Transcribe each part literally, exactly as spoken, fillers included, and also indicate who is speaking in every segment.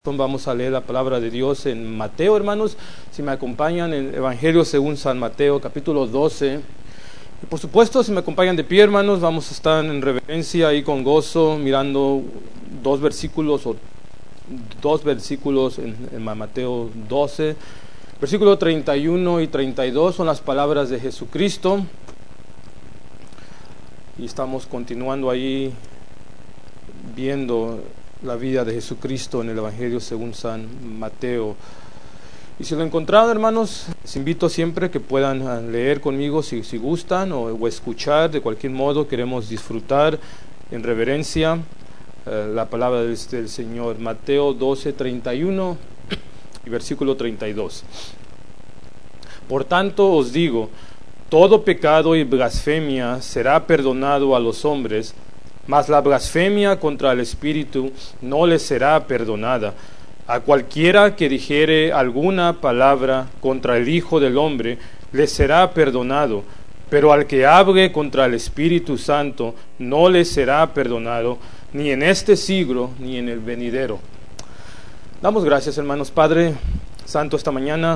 Speaker 1: Vamos a leer la palabra de Dios en Mateo, hermanos. Si me acompañan en el Evangelio según San Mateo, capítulo doce. Y por supuesto, si me acompañan de pie, hermanos, vamos a estar en reverencia y con gozo, mirando dos versículos o dos versículos en, en Mateo doce. Versículo treinta y uno y treinta y dos son las palabras de Jesucristo. Y estamos continuando ahí viendo la vida de Jesucristo en el Evangelio según San Mateo. Y si lo encontraron, hermanos, les invito siempre que puedan leer conmigo si, si gustan o, o escuchar. De cualquier modo, queremos disfrutar en reverencia eh, la palabra del, del Señor. Mateo doce, treinta y uno y versículo treinta y dos. Por tanto os digo, todo pecado y blasfemia será perdonado a los hombres, mas la blasfemia contra el Espíritu no le será perdonada. A cualquiera que dijere alguna palabra contra el Hijo del Hombre, le será perdonado, pero al que hable contra el Espíritu Santo, no le será perdonado, ni en este siglo, ni en el venidero. Damos gracias, hermanos. Padre Santo, esta mañana,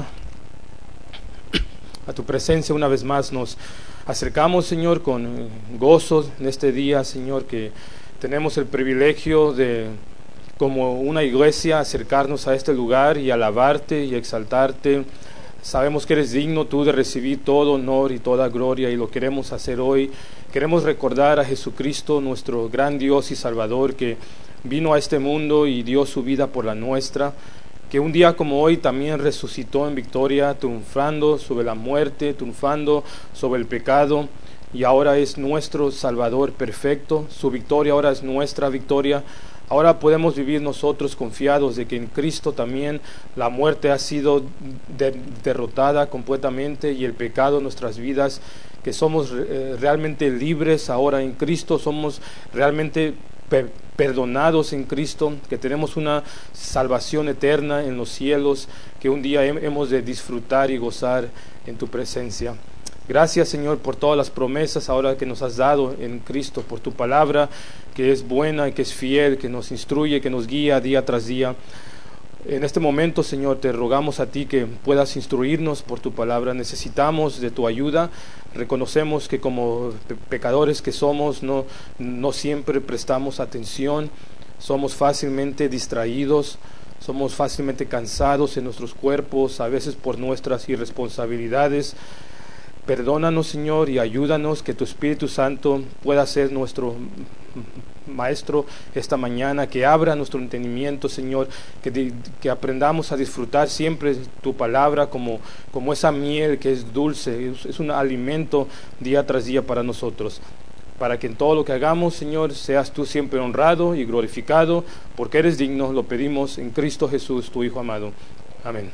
Speaker 1: a tu presencia una vez más nos acercamos, Señor, con gozo en este día, Señor, que tenemos el privilegio de, como una iglesia, acercarnos a este lugar y alabarte y exaltarte. Sabemos que eres digno tú de recibir todo honor y toda gloria, y lo queremos hacer hoy. Queremos recordar a Jesucristo, nuestro gran Dios y Salvador, que vino a este mundo y dio su vida por la nuestra, que un día como hoy también resucitó en victoria, triunfando sobre la muerte, triunfando sobre el pecado, y ahora es nuestro Salvador perfecto. Su victoria ahora es nuestra victoria. Ahora podemos vivir nosotros confiados de que en Cristo también la muerte ha sido de- derrotada completamente, y el pecado en nuestras vidas, que somos eh, realmente libres ahora en Cristo, somos realmente per- perdonados en Cristo, que tenemos una salvación eterna en los cielos, que un día he- hemos de disfrutar y gozar en tu presencia. Gracias, Señor, por todas las promesas ahora que nos has dado en Cristo, por tu palabra que es buena y que es fiel, que nos instruye, que nos guía día tras día. En este momento, Señor, te rogamos a ti que puedas instruirnos por tu palabra. Necesitamos de tu ayuda. Reconocemos que como pe- pecadores que somos, no, no siempre prestamos atención. Somos fácilmente distraídos, somos fácilmente cansados en nuestros cuerpos, a veces por nuestras irresponsabilidades. Perdónanos, Señor, y ayúdanos que tu Espíritu Santo pueda ser nuestro Maestro esta mañana, que abra nuestro entendimiento, Señor, que, de, que aprendamos a disfrutar siempre tu palabra como, como esa miel que es dulce, es, es un alimento día tras día para nosotros, para que en todo lo que hagamos, Señor, seas tú siempre honrado y glorificado, porque eres digno. Lo pedimos en Cristo Jesús, tu Hijo amado. Amén.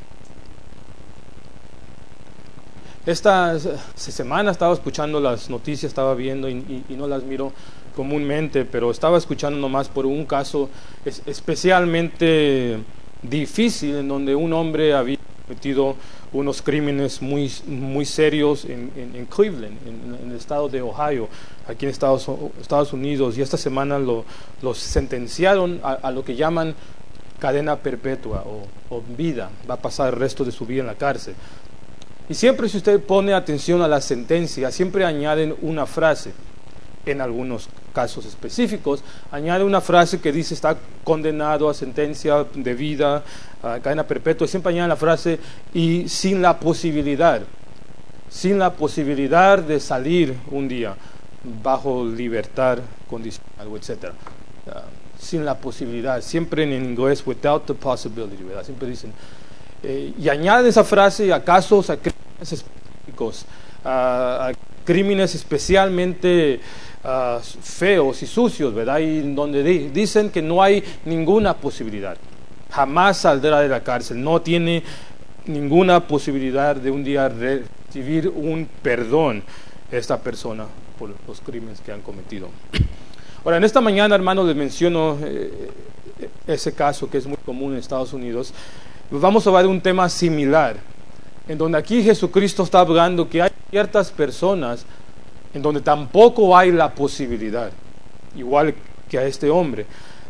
Speaker 1: Esta semana estaba escuchando las noticias, estaba viendo y, y, y no las miro comúnmente, pero estaba escuchando nomás por un caso es, especialmente difícil, en donde un hombre había cometido unos crímenes muy, muy serios en, en, en Cleveland, en, en el estado de Ohio, aquí en Estados, Estados Unidos, y esta semana lo, lo sentenciaron a, a lo que llaman cadena perpetua o, o vida. Va a pasar el resto de su vida en la cárcel. Y siempre, si usted pone atención a la sentencia, siempre añaden una frase. En algunos casos específicos, añade una frase que dice está condenado a sentencia de vida, a cadena perpetua. Siempre añade la frase y sin la posibilidad, sin la posibilidad de salir un día bajo libertad condicional, etcétera. Uh, sin la posibilidad, siempre en inglés, without the possibility, ¿verdad? Siempre dicen. Eh, y añade esa frase a casos, a crímenes específicos, a, a crímenes especialmente uh, feos y sucios, ¿verdad? Y donde di, dicen que no hay ninguna posibilidad, jamás saldrá de la cárcel, no tiene ninguna posibilidad de un día recibir un perdón esta persona por los crímenes que han cometido. Ahora, en esta mañana, hermanos, les menciono eh, ese caso que es muy común en Estados Unidos. Vamos a hablar de un tema similar, en donde aquí Jesucristo está hablando que hay ciertas personas en donde tampoco hay la posibilidad, igual que a este hombre.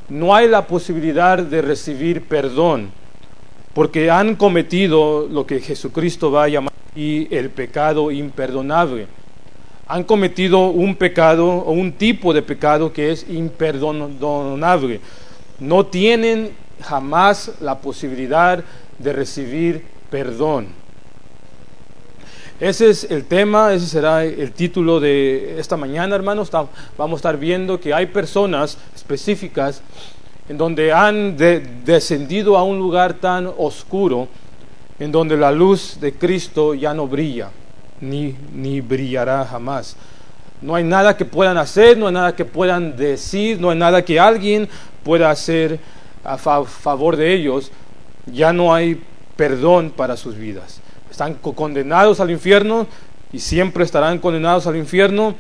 Speaker 1: no hay la posibilidad de recibir perdón, porque han cometido lo que Jesucristo va a llamar y el pecado imperdonable. Han cometido un pecado o un tipo de pecado que es imperdonable. No tienen jamás la posibilidad de recibir perdón. Ese es el tema, ese será el título de esta mañana, hermanos. Vamos a estar viendo que hay personas específicas en donde han de, descendido a un lugar tan oscuro, en donde la luz de Cristo ya no brilla, ni, ni brillará jamás. No hay nada que puedan hacer, no hay nada que puedan decir, no hay nada que alguien pueda hacer a fa- favor de ellos. Ya no hay perdón para sus vidas. Están condenados al infierno y siempre estarán condenados al infierno.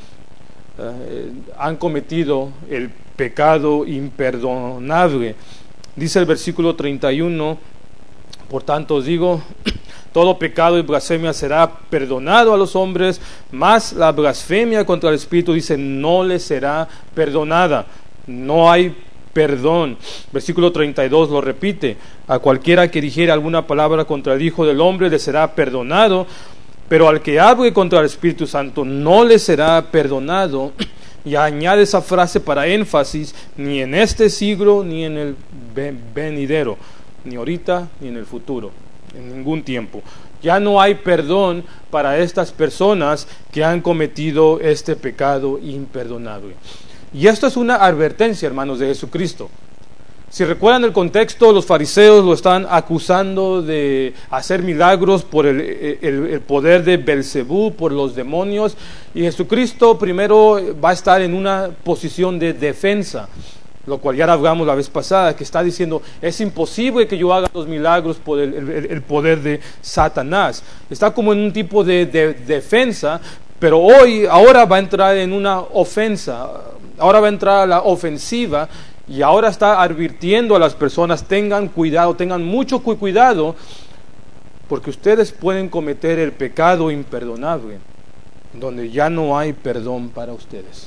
Speaker 1: Eh, han cometido el pecado imperdonable. Dice el versículo treinta y uno: por tanto os digo, todo pecado y blasfemia será perdonado a los hombres, mas la blasfemia contra el Espíritu, dice, no le será perdonada. No hay perdón. Versículo treinta y dos lo repite: a cualquiera que dijere alguna palabra contra el Hijo del Hombre le será perdonado, pero al que hable contra el Espíritu Santo no le será perdonado. Y añade esa frase para énfasis: ni en este siglo ni en el venidero, ni ahorita ni en el futuro, en ningún tiempo. Ya no hay perdón para estas personas que han cometido este pecado imperdonable. Y esto es una advertencia, hermanos, de Jesucristo. Si recuerdan el contexto, los fariseos lo están acusando de hacer milagros por el, el, el poder de Belcebú, por los demonios, y Jesucristo primero va a estar en una posición de defensa, lo cual ya hablamos la vez pasada, que está diciendo, es imposible que yo haga los milagros por el, el, el poder de Satanás. Está como en un tipo de, de defensa, pero hoy, ahora va a entrar en una ofensa, ahora va a entrar a la ofensiva, y ahora está advirtiendo a las personas: tengan cuidado, tengan mucho cuidado, porque ustedes pueden cometer el pecado imperdonable, donde ya no hay perdón para ustedes.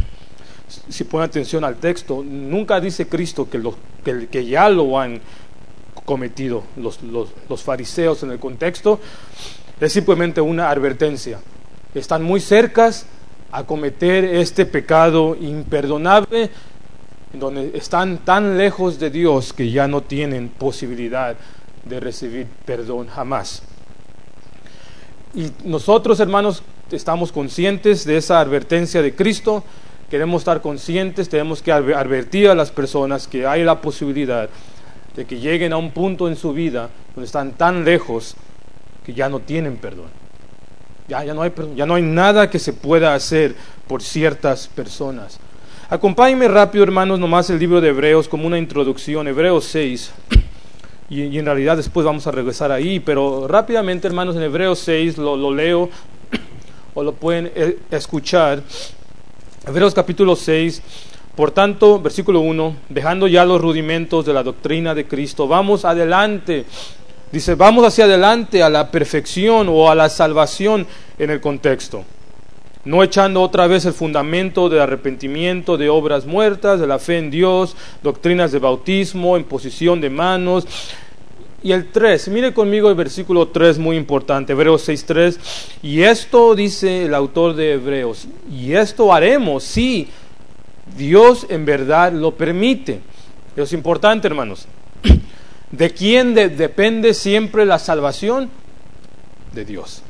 Speaker 1: Si ponen atención al texto, nunca dice Cristo que, lo, que, que ya lo han cometido los, los, los fariseos en el contexto. Es simplemente una advertencia. Están muy cercas a cometer este pecado imperdonable, donde están tan lejos de Dios que ya no tienen posibilidad de recibir perdón jamás. Y nosotros, hermanos, estamos conscientes de esa advertencia de Cristo. Queremos estar conscientes, tenemos que advertir a las personas que hay la posibilidad de que lleguen a un punto en su vida donde están tan lejos que ya no tienen perdón. Ya, ya no hay perdón, ya no hay nada que se pueda hacer por ciertas personas. Acompáñenme rápido, hermanos, nomás el libro de Hebreos como una introducción, Hebreos seis, y, y en realidad después vamos a regresar ahí, pero rápidamente, hermanos, en Hebreos seis lo, lo leo o lo pueden eh, escuchar. Hebreos capítulo seis, por tanto, versículo uno, dejando ya los rudimentos de la doctrina de Cristo, vamos adelante, dice, vamos hacia adelante a la perfección o a la salvación en el contexto. No echando otra vez el fundamento del arrepentimiento de obras muertas, de la fe en Dios, doctrinas de bautismo, imposición de manos. Y el tres, mire conmigo el versículo tres, muy importante, Hebreos seis tres. Y esto dice el autor de Hebreos, y esto haremos si Dios en verdad lo permite. Eso es importante, hermanos. ¿De quién de- depende siempre la salvación? De Dios.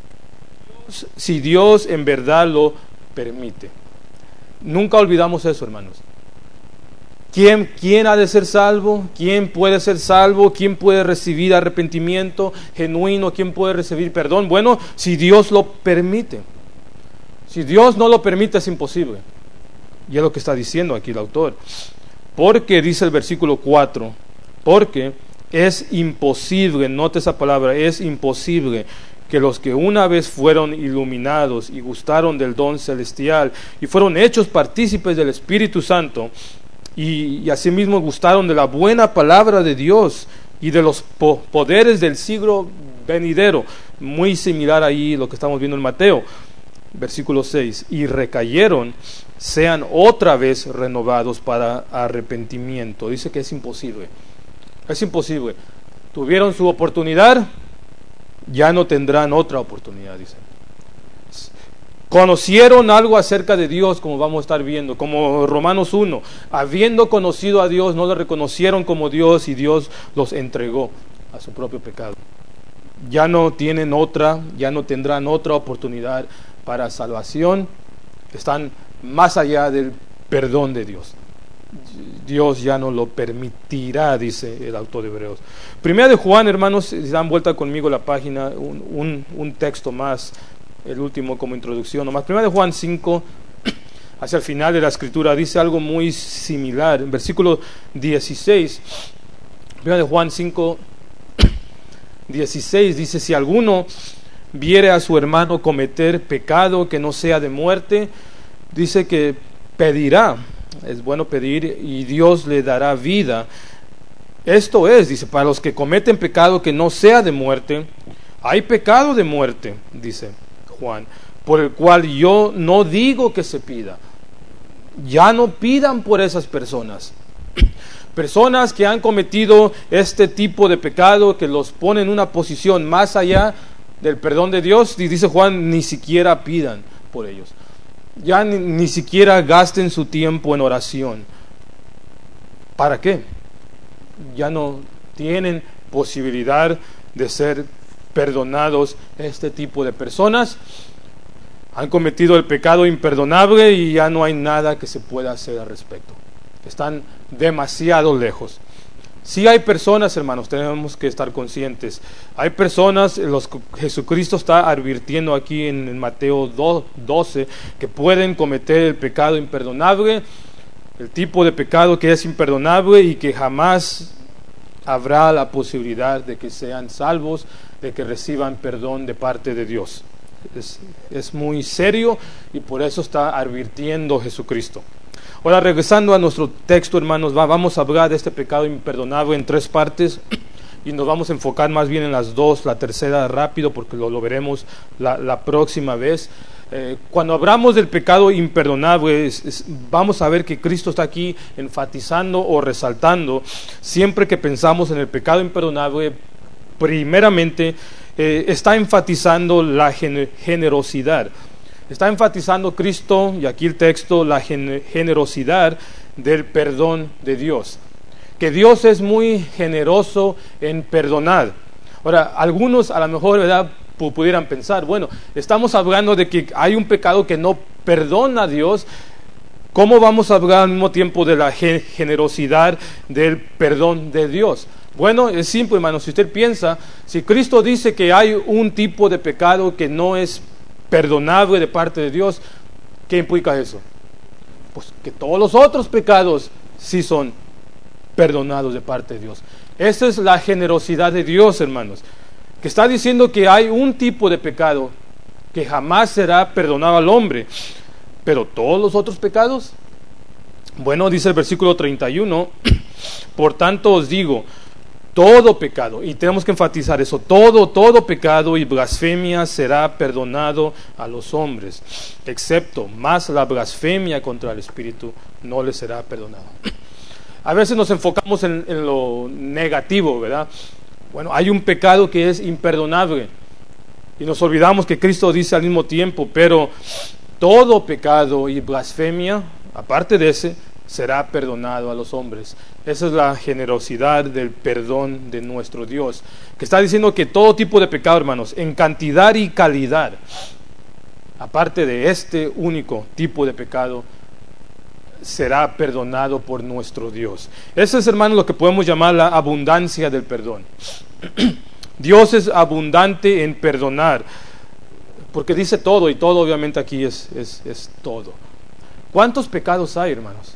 Speaker 1: Si Dios en verdad lo permite. Nunca olvidamos eso, hermanos. ¿Quién, ¿Quién ha de ser salvo? ¿Quién puede ser salvo? ¿Quién puede recibir arrepentimiento genuino? ¿Quién puede recibir perdón? Bueno, si Dios lo permite. Si Dios no lo permite, es imposible. Y es lo que está diciendo aquí el autor. Porque, dice el versículo cuatro, porque es imposible, note esa palabra, es imposible que los que una vez fueron iluminados y gustaron del don celestial y fueron hechos partícipes del Espíritu Santo y, y asimismo gustaron de la buena palabra de Dios y de los po- poderes del siglo venidero, muy similar ahí lo que estamos viendo en Mateo, versículo seis, y recayeron, sean otra vez renovados para arrepentimiento. Dice que es imposible. Es imposible. Tuvieron su oportunidad, ya no tendrán otra oportunidad, dice. Conocieron algo acerca de Dios, como vamos a estar viendo, como Romanos uno. Habiendo conocido a Dios, no le reconocieron como Dios y Dios los entregó a su propio pecado. Ya no tienen otra, ya no tendrán otra oportunidad para salvación. Están más allá del perdón de Dios. Dios ya no lo permitirá, dice el autor de Hebreos. Primera de Juan, hermanos, si dan vuelta conmigo la página, un, un, un texto más, el último como introducción nomás. Primera de Juan cinco, hacia el final de la escritura, dice algo muy similar. En versículo dieciséis, Primera de Juan cinco, dieciséis, dice: si alguno viere a su hermano cometer pecado que no sea de muerte, dice que pedirá. Es bueno pedir y Dios le dará vida. Esto es, dice, para los que cometen pecado que no sea de muerte. Hay pecado de muerte, dice Juan, por el cual yo no digo que se pida. Ya no pidan por esas personas. Personas que han cometido este tipo de pecado, que los pone en una posición más allá del perdón de Dios, y dice Juan, ni siquiera pidan por ellos. Ya ni, ni siquiera gasten su tiempo en oración. ¿Para qué? Ya no tienen posibilidad de ser perdonados este tipo de personas. Han cometido el pecado imperdonable y ya no hay nada que se pueda hacer al respecto. Están demasiado lejos. Sí hay personas, hermanos, tenemos que estar conscientes. Hay personas, los que Jesucristo está advirtiendo aquí en, en Mateo doce, que pueden cometer el pecado imperdonable, el tipo de pecado que es imperdonable y que jamás habrá la posibilidad de que sean salvos, de que reciban perdón de parte de Dios. Es, es muy serio y por eso está advirtiendo Jesucristo. Ahora, regresando a nuestro texto, hermanos, va, vamos a hablar de este pecado imperdonable en tres partes y nos vamos a enfocar más bien en las dos, la tercera rápido porque lo, lo veremos la, la próxima vez. Eh, cuando hablamos del pecado imperdonable, es, es, vamos a ver que Cristo está aquí enfatizando o resaltando. Siempre que pensamos en el pecado imperdonable, primeramente eh, está enfatizando la gen- generosidad. Está enfatizando Cristo, y aquí el texto, la generosidad del perdón de Dios. Que Dios es muy generoso en perdonar. Ahora, algunos a lo mejor, ¿verdad?, pudieran pensar, bueno, estamos hablando de que hay un pecado que no perdona a Dios. ¿Cómo vamos a hablar al mismo tiempo de la generosidad del perdón de Dios? Bueno, es simple, hermano. Si usted piensa, si Cristo dice que hay un tipo de pecado que no es perdonable de parte de Dios, ¿qué implica eso? Pues que todos los otros pecados sí son perdonados de parte de Dios. Esa es la generosidad de Dios, hermanos, que está diciendo que hay un tipo de pecado que jamás será perdonado al hombre, pero todos los otros pecados, bueno, dice el versículo treinta y uno, por tanto os digo, todo pecado, y tenemos que enfatizar eso, todo, todo pecado y blasfemia será perdonado a los hombres, excepto más la blasfemia contra el Espíritu no le será perdonado. A veces nos enfocamos en, en lo negativo, ¿verdad? Bueno, hay un pecado que es imperdonable y nos olvidamos que Cristo dice al mismo tiempo, pero todo pecado y blasfemia, aparte de ese, será perdonado a los hombres. Esa es la generosidad del perdón de nuestro Dios, que está diciendo que todo tipo de pecado, hermanos, en cantidad y calidad, aparte de este único tipo de pecado, será perdonado por nuestro Dios. Eso es, hermanos, lo que podemos llamar la abundancia del perdón. Dios es abundante en perdonar, porque dice todo, y todo obviamente aquí es, es, es todo. ¿Cuántos pecados hay, hermanos?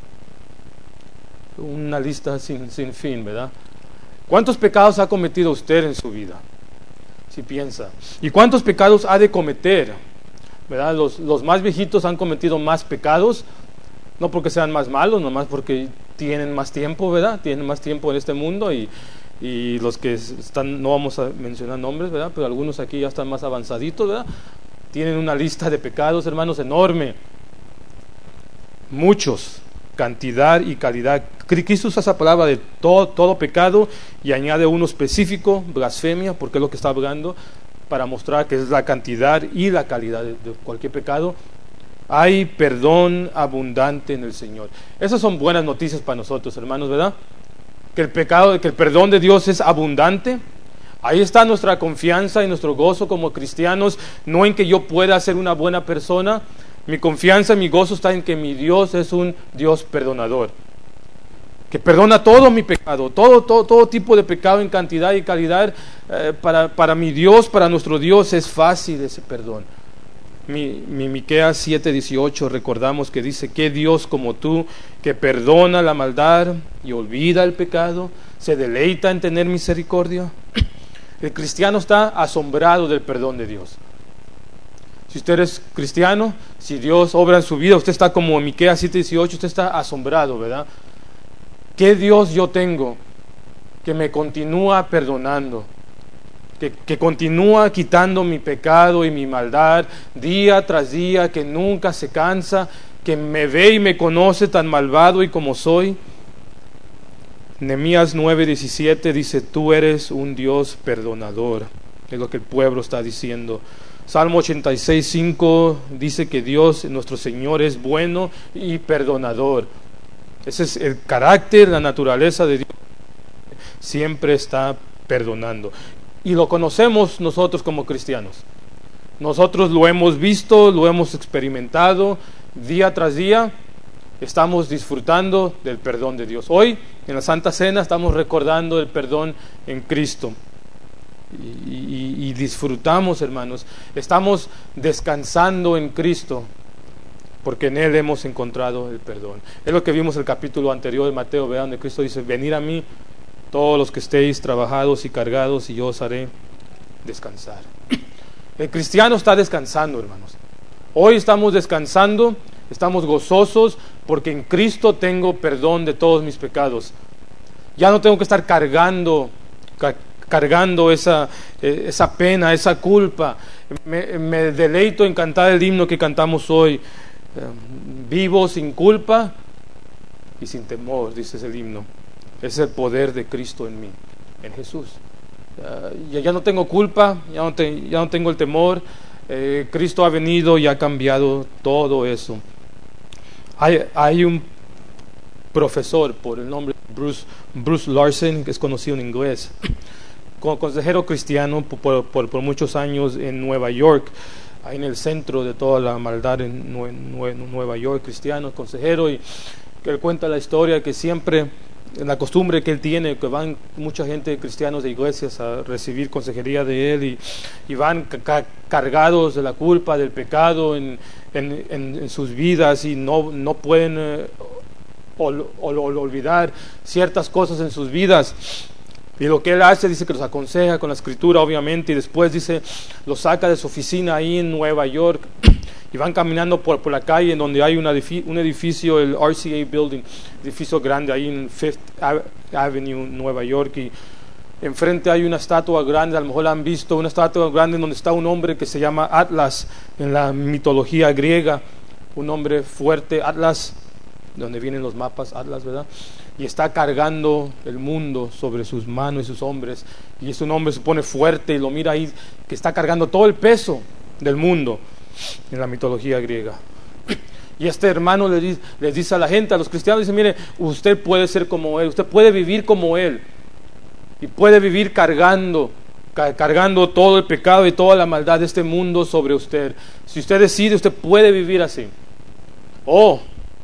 Speaker 1: Una lista sin, sin fin, ¿verdad? ¿Cuántos pecados ha cometido usted en su vida? Si piensa. ¿Y cuántos pecados ha de cometer? ¿Verdad? Los, los más viejitos han cometido más pecados, no porque sean más malos, nomás porque tienen más tiempo, ¿verdad? Tienen más tiempo en este mundo y, y los que están, no vamos a mencionar nombres, ¿verdad? Pero algunos aquí ya están más avanzaditos, ¿verdad? Tienen una lista de pecados, hermanos, enorme. muchos, cantidad y calidad. Cristo usa esa palabra de todo, todo pecado y añade uno específico, blasfemia, porque es lo que está hablando, para mostrar que es la cantidad y la calidad de, de cualquier pecado. Hay perdón abundante en el Señor. Esas son buenas noticias para nosotros, hermanos, ¿verdad? Que el pecado, que el perdón de Dios es abundante. Ahí está nuestra confianza y nuestro gozo como cristianos, no en que yo pueda ser una buena persona. Mi confianza, mi gozo está en que mi Dios es un Dios perdonador, que perdona todo mi pecado, todo, todo, todo tipo de pecado en cantidad y calidad. Eh, para, para mi Dios, para nuestro Dios es fácil ese perdón. Mi, mi Miqueas siete dieciocho recordamos que dice: ¿qué Dios como tú, que perdona la maldad y olvida el pecado, se deleita en tener misericordia? El cristiano está asombrado del perdón de Dios. Si usted es cristiano, si Dios obra en su vida, usted está como en Miqueas siete dieciocho, usted está asombrado, ¿verdad? ¿Qué Dios yo tengo que me continúa perdonando? Que, que continúa quitando mi pecado y mi maldad día tras día, que nunca se cansa, que me ve y me conoce tan malvado y como soy. Nehemías nueve diecisiete dice: tú eres un Dios perdonador. Es lo que el pueblo está diciendo. Salmo ochenta y seis cinco dice que Dios, nuestro Señor, es bueno y perdonador. Ese es el carácter, la naturaleza de Dios. Siempre está perdonando. Y lo conocemos nosotros como cristianos. Nosotros lo hemos visto, lo hemos experimentado día tras día. Estamos disfrutando del perdón de Dios. Hoy, en la Santa Cena, estamos recordando el perdón en Cristo. Y, y, y disfrutamos, hermanos. Estamos descansando en Cristo, porque en Él hemos encontrado el perdón. Es lo que vimos en el capítulo anterior de Mateo, ¿verdad? Donde Cristo dice: venid a mí todos los que estéis trabajados y cargados, y yo os haré descansar. El cristiano está descansando, hermanos. Hoy estamos descansando, estamos gozosos, porque en Cristo tengo perdón de todos mis pecados. Ya no tengo que estar cargando, ca- cargando esa, eh, esa pena, esa culpa. Me, me deleito en cantar el himno que cantamos hoy. Eh, vivo sin culpa y sin temor, dice ese himno. Es el poder de Cristo en mí, en Jesús. Uh, ya, ya no tengo culpa, ya no, te, ya no tengo el temor. Eh, Cristo ha venido y ha cambiado todo eso. Hay, hay un profesor por el nombre de Bruce, Bruce Larson, que es conocido en inglés, como consejero cristiano por, por, por muchos años en Nueva York, ahí en el centro de toda la maldad en Nue, Nue, Nueva York, cristiano, consejero, y que él cuenta la historia que siempre, la costumbre que él tiene, que van mucha gente, cristianos de iglesias, a recibir consejería de él, y, y van ca- cargados de la culpa, del pecado en, en, en, en sus vidas, y no, no pueden eh, ol, ol, ol, olvidar ciertas cosas en sus vidas. Y lo que él hace, dice que los aconseja con la escritura, obviamente, y después dice, los saca de su oficina ahí en Nueva York, y van caminando por, por la calle en donde hay un edificio, un edificio, el R C A Building, edificio grande ahí en Fifth Avenue, Nueva York, y enfrente hay una estatua grande, a lo mejor la han visto, una estatua grande donde está un hombre que se llama Atlas en la mitología griega, un hombre fuerte, Atlas, de donde vienen los mapas, Atlas, ¿verdad? Y está cargando el mundo sobre sus manos y sus hombres, y es un hombre, se pone fuerte, y lo mira ahí, que está cargando todo el peso del mundo en la mitología griega. Y este hermano le dice, les dice a la gente, a los cristianos, dice: mire, usted puede ser como él, usted puede vivir como él, y puede vivir cargando cargando todo el pecado y toda la maldad de este mundo sobre usted. Si usted decide, usted puede vivir así. Oh,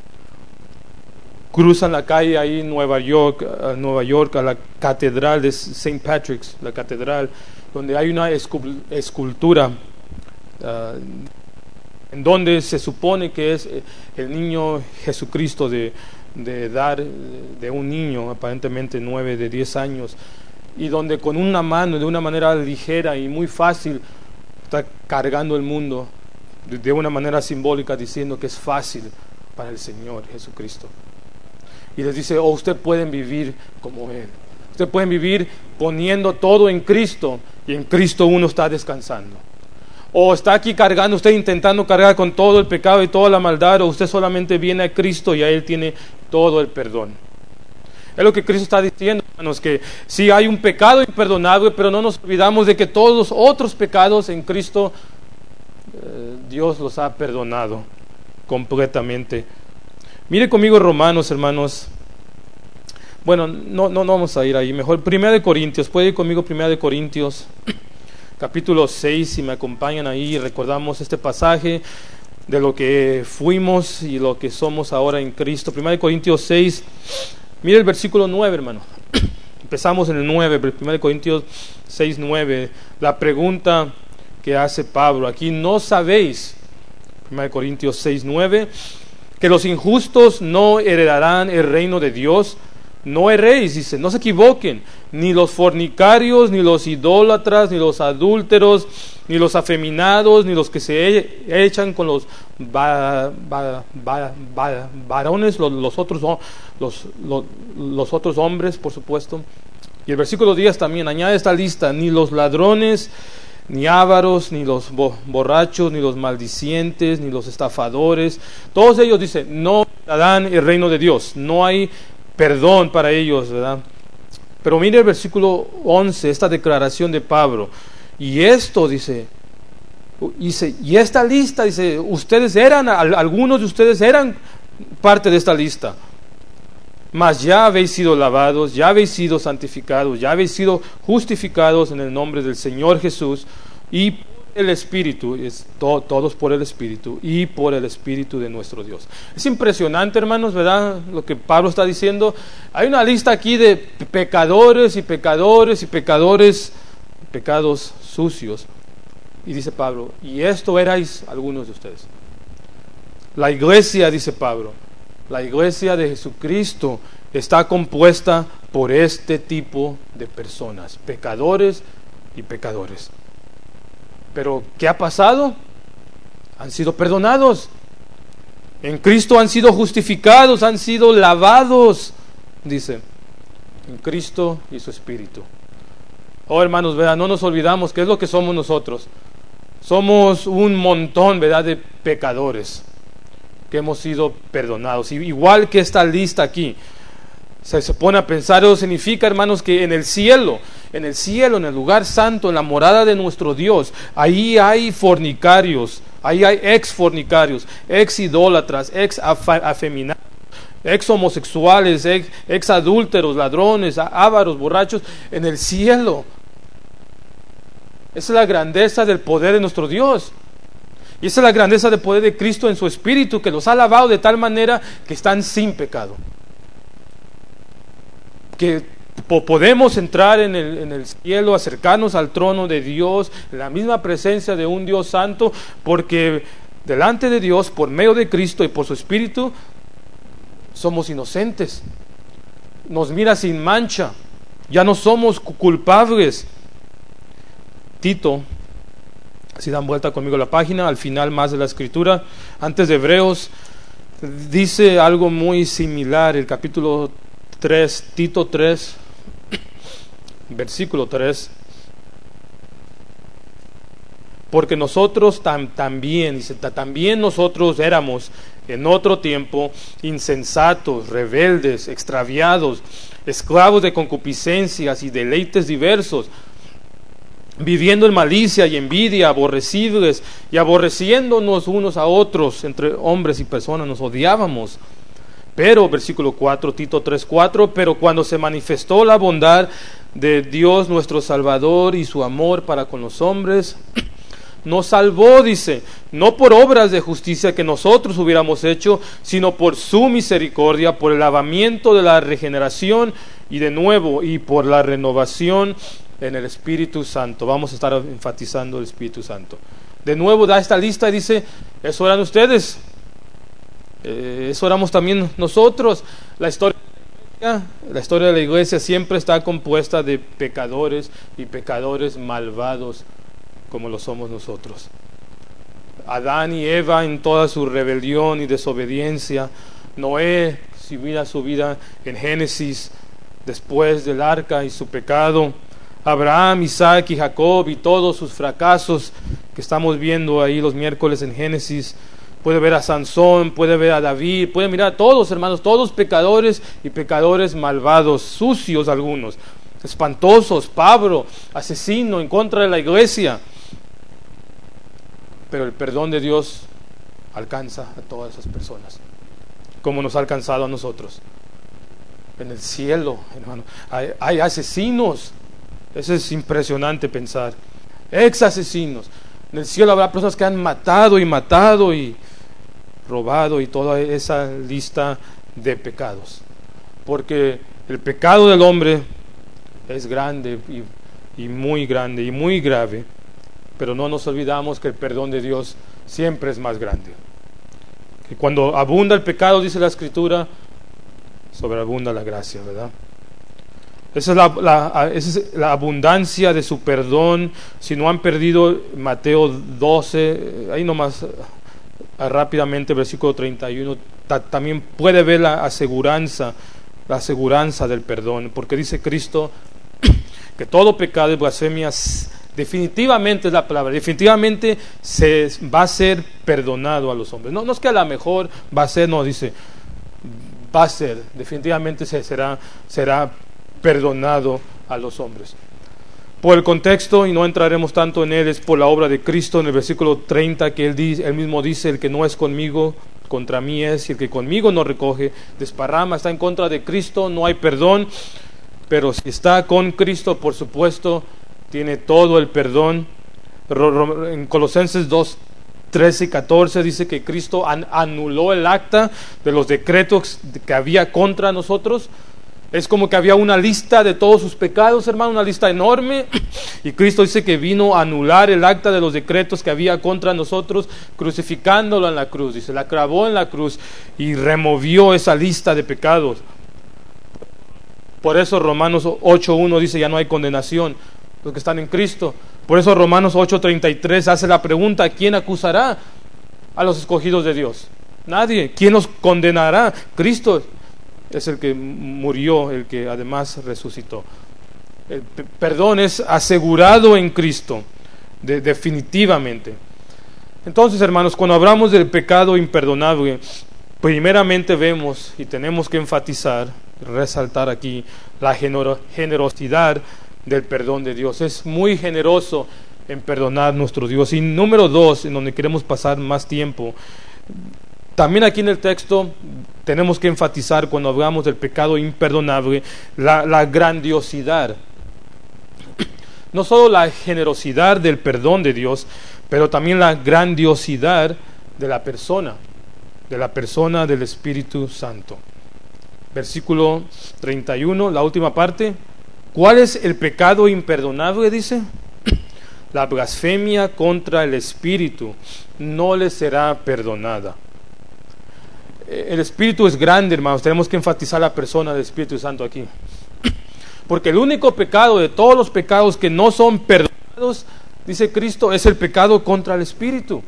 Speaker 1: cruzan la calle ahí en Nueva York, uh, Nueva York a la catedral de Saint Patrick's, la catedral, donde hay una escultura uh, en donde se supone que es el niño Jesucristo de, de edad de un niño, aparentemente nueve, de diez años, y donde con una mano, de una manera ligera y muy fácil, está cargando el mundo, de, de una manera simbólica, diciendo que es fácil para el Señor Jesucristo. Y les dice: oh, ustedes pueden vivir como Él. Ustedes pueden vivir poniendo todo en Cristo, y en Cristo uno está descansando. O está aquí cargando, usted intentando cargar con todo el pecado y toda la maldad, o usted solamente viene a Cristo y a Él tiene todo el perdón. Es lo que Cristo está diciendo, hermanos, que sí hay un pecado imperdonable, pero no nos olvidamos de que todos los otros pecados en Cristo, eh, Dios los ha perdonado completamente. Mire conmigo Romanos, hermanos. Bueno, no, no, no vamos a ir ahí, mejor Primera de Corintios, puede ir conmigo Primera de Corintios. Capítulo seis, si me acompañan ahí, recordamos este pasaje de lo que fuimos y lo que somos ahora en Cristo. Primera de Corintios seis, mire el versículo nueve, hermano. Empezamos en el nueve, Primera de Corintios seis, nueve. La pregunta que hace Pablo aquí: ¿no sabéis, Primera de Corintios seis, nueve, que los injustos no heredarán el reino de Dios? No erréis, dice, no se equivoquen, ni los fornicarios, ni los idólatras, ni los adúlteros, ni los afeminados, ni los que se echan con los va, va, va, va, varones, los, los, otros, los, los, los otros hombres, por supuesto. Y el versículo diez también añade esta lista: ni los ladrones, ni ávaros, ni los borrachos, ni los maldicientes, ni los estafadores. Todos ellos, dice, no darán el reino de Dios. No hay perdón para ellos, ¿verdad? Pero mire el versículo once, esta declaración de Pablo. Y esto, dice, dice, y esta lista, dice, ustedes eran, algunos de ustedes eran parte de esta lista. Mas ya habéis sido lavados, ya habéis sido santificados, ya habéis sido justificados en el nombre del Señor Jesús y por el Espíritu, es to, todos por el Espíritu y por el Espíritu de nuestro Dios. Es impresionante, hermanos, ¿verdad? Lo que Pablo está diciendo. Hay una lista aquí de pecadores y pecadores y pecadores, pecados sucios. Y dice Pablo, y esto erais algunos de ustedes. La iglesia, dice Pablo, la iglesia de Jesucristo está compuesta por este tipo de personas, pecadores y pecadores. Pero ¿qué ha pasado? Han sido perdonados. En Cristo han sido justificados, han sido lavados, dice, en Cristo y su Espíritu. Oh, hermanos, ¿verdad? No nos olvidamos qué es lo que somos nosotros. Somos un montón, ¿verdad?, de pecadores que hemos sido perdonados. Y igual que esta lista aquí, se, se pone a pensar, eso significa, hermanos, que en el cielo, en el cielo, en el lugar santo, en la morada de nuestro Dios, ahí hay fornicarios, ahí hay ex fornicarios, ex idólatras, ex afeminados, ex homosexuales, ex, ex adúlteros, ladrones, ávaros, borrachos, en el cielo. Esa es la grandeza del poder de nuestro Dios. Y esa es la grandeza del poder de Cristo en su Espíritu, que los ha lavado de tal manera que están sin pecado. Que po- podemos entrar en el, en el cielo, acercarnos al trono de Dios, en la misma presencia de un Dios santo, porque delante de Dios, por medio de Cristo y por su Espíritu, somos inocentes. Nos mira sin mancha, ya no somos culpables. Tito, si dan vuelta conmigo la página, al final más de la escritura, antes de Hebreos, dice algo muy similar, el capítulo tres, Tito tres, versículo tres. Porque nosotros tam, también, dice, también nosotros éramos en otro tiempo insensatos, rebeldes, extraviados, esclavos de concupiscencias y deleites diversos, viviendo en malicia y envidia, aborrecibles y aborreciéndonos unos a otros, entre hombres y personas, nos odiábamos. Pero, versículo cuatro, Tito tres, cuatro, pero cuando se manifestó la bondad de Dios nuestro Salvador y su amor para con los hombres, nos salvó, dice, no por obras de justicia que nosotros hubiéramos hecho, sino por su misericordia, por el lavamiento de la regeneración y de nuevo, y por la renovación en el Espíritu Santo. Vamos a estar enfatizando el Espíritu Santo. De nuevo da esta lista y dice, eso eran ustedes, eh, eso éramos también nosotros. La historia La historia de la iglesia siempre está compuesta de pecadores y pecadores malvados como lo somos nosotros. Adán y Eva en toda su rebelión y desobediencia, Noé si vida su vida en Génesis después del arca y su pecado, Abraham, Isaac y Jacob y todos sus fracasos que estamos viendo ahí los miércoles en Génesis. Puede ver a Sansón, puede ver a David, puede mirar a todos, hermanos, todos pecadores y pecadores malvados, sucios algunos, espantosos. Pablo, asesino en contra de la iglesia. Pero el perdón de Dios alcanza a todas esas personas, como nos ha alcanzado a nosotros. En el cielo, hermano, hay, hay asesinos. Eso es impresionante pensar. Ex asesinos. En el cielo habrá personas que han matado y matado y robado y toda esa lista de pecados. Porque el pecado del hombre es grande y, y muy grande y muy grave. Pero no nos olvidamos que el perdón de Dios siempre es más grande. Que cuando abunda el pecado, dice la Escritura, sobreabunda la gracia, ¿verdad? Esa es la, la, esa es la abundancia de su perdón. Si no han perdido Mateo doce, ahí nomás rápidamente, versículo treinta y uno, ta, también puede ver la aseguranza, la aseguranza del perdón, porque dice Cristo que todo pecado y blasfemia definitivamente es la palabra, definitivamente se va a ser perdonado a los hombres. No, no es que a lo mejor va a ser, no, dice va a ser, definitivamente se será, será perdonado a los hombres. Por el contexto, y no entraremos tanto en él, es por la obra de Cristo en el versículo treinta, que él, dice, él mismo dice: el que no es conmigo, contra mí es, y el que conmigo no recoge, desparrama. Está en contra de Cristo, no hay perdón. Pero si está con Cristo, por supuesto, tiene todo el perdón. En Colosenses dos, trece y catorce dice que Cristo an- anuló el acta de los decretos que había contra nosotros. Es como que había una lista de todos sus pecados, hermano, una lista enorme, y Cristo dice que vino a anular el acta de los decretos que había contra nosotros, crucificándolo en la cruz. Dice, la clavó en la cruz y removió esa lista de pecados. Por eso Romanos ocho uno dice: ya no hay condenación los que están en Cristo. Por eso Romanos ocho treinta y tres hace la pregunta: ¿quién acusará a los escogidos de Dios? Nadie. ¿Quién los condenará? Cristo es el que murió, el que además resucitó. El perdón es asegurado en Cristo, de, definitivamente. Entonces, hermanos, cuando hablamos del pecado imperdonable, primeramente vemos, y tenemos que enfatizar, resaltar aquí, la generosidad del perdón de Dios. Es muy generoso en perdonar nuestro Dios. Y número dos, en donde queremos pasar más tiempo, también aquí en el texto tenemos que enfatizar, cuando hablamos del pecado imperdonable, la, la grandiosidad. No solo la generosidad del perdón de Dios, pero también la grandiosidad de la persona, de la persona del Espíritu Santo. Versículo treinta y uno, la última parte. ¿Cuál es el pecado imperdonable? Dice: la blasfemia contra el Espíritu no le será perdonada. El Espíritu es grande, hermanos. Tenemos que enfatizar la persona del Espíritu Santo aquí. Porque el único pecado de todos los pecados que no son perdonados, dice Cristo, es el pecado contra el Espíritu.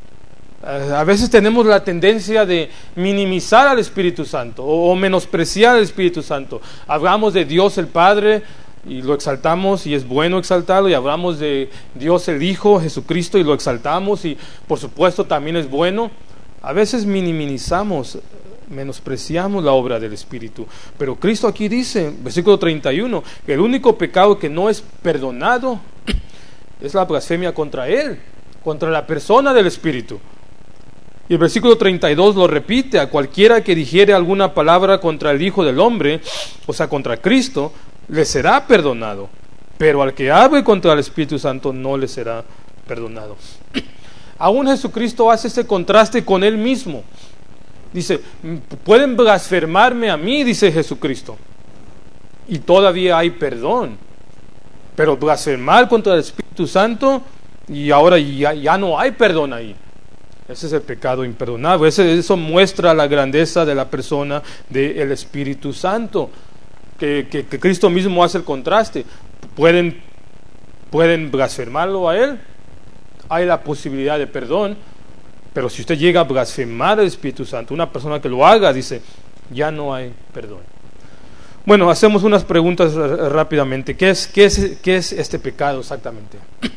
Speaker 1: A veces tenemos la tendencia de minimizar al Espíritu Santo o menospreciar al Espíritu Santo. Hablamos de Dios el Padre y lo exaltamos, y es bueno exaltarlo, y hablamos de Dios el Hijo, Jesucristo, y lo exaltamos, y por supuesto también es bueno. A veces minimizamos, menospreciamos la obra del Espíritu. Pero Cristo aquí dice, versículo treinta y uno, que el único pecado que no es perdonado es la blasfemia contra Él, contra la persona del Espíritu. Y el versículo treinta y dos lo repite: a cualquiera que dijere alguna palabra contra el Hijo del Hombre, o sea, contra Cristo, le será perdonado, pero al que hable contra el Espíritu Santo no le será perdonado. Aún Jesucristo hace este contraste con Él mismo. Dice, pueden blasfemarme a mí, dice Jesucristo, y todavía hay perdón. Pero blasfemar contra el Espíritu Santo, y ahora ya, ya no hay perdón ahí. Ese es el pecado imperdonable. Ese, eso muestra la grandeza de la persona del Espíritu Santo. Que, que, que Cristo mismo hace el contraste. Pueden, pueden blasfemarlo a Él. Hay la posibilidad de perdón, pero si usted llega a blasfemar al Espíritu Santo, una persona que lo haga, dice, ya no hay perdón. Bueno, hacemos unas preguntas rápidamente. ¿Qué es, qué es, qué es este pecado exactamente?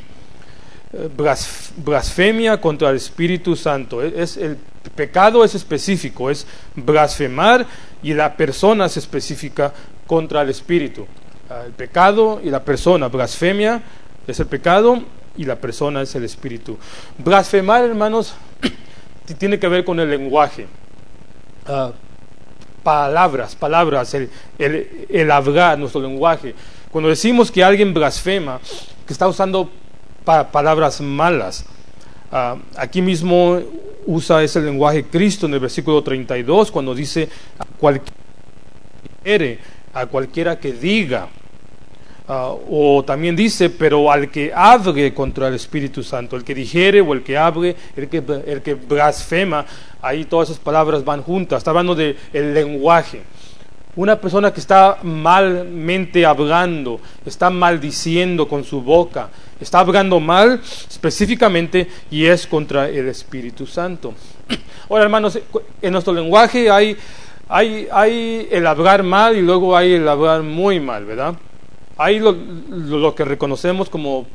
Speaker 1: Blasfemia contra el Espíritu Santo. Es, el pecado es específico, es blasfemar, y la persona es específica contra el Espíritu. El pecado y la persona. Blasfemia es el pecado y la persona es el Espíritu. Blasfemar, hermanos, tiene que ver con el lenguaje. Uh, palabras, palabras, el, el, el hablar, nuestro lenguaje. Cuando decimos que alguien blasfema, que está usando pa palabras malas. Uh, aquí mismo usa ese lenguaje Cristo en el versículo treinta y dos, cuando dice a cualquiera, a cualquiera que diga. Uh, o también dice, pero al que hable contra el Espíritu Santo, el que dijere o el que hable, el que, el que blasfema, ahí todas esas palabras van juntas. Está hablando del lenguaje. Una persona que está malmente hablando, está maldiciendo con su boca, está hablando mal específicamente, y es contra el Espíritu Santo. Ahora, hermanos, en nuestro lenguaje hay, hay, hay el hablar mal y luego hay el hablar muy mal, ¿verdad? Hay lo, lo, lo que reconocemos como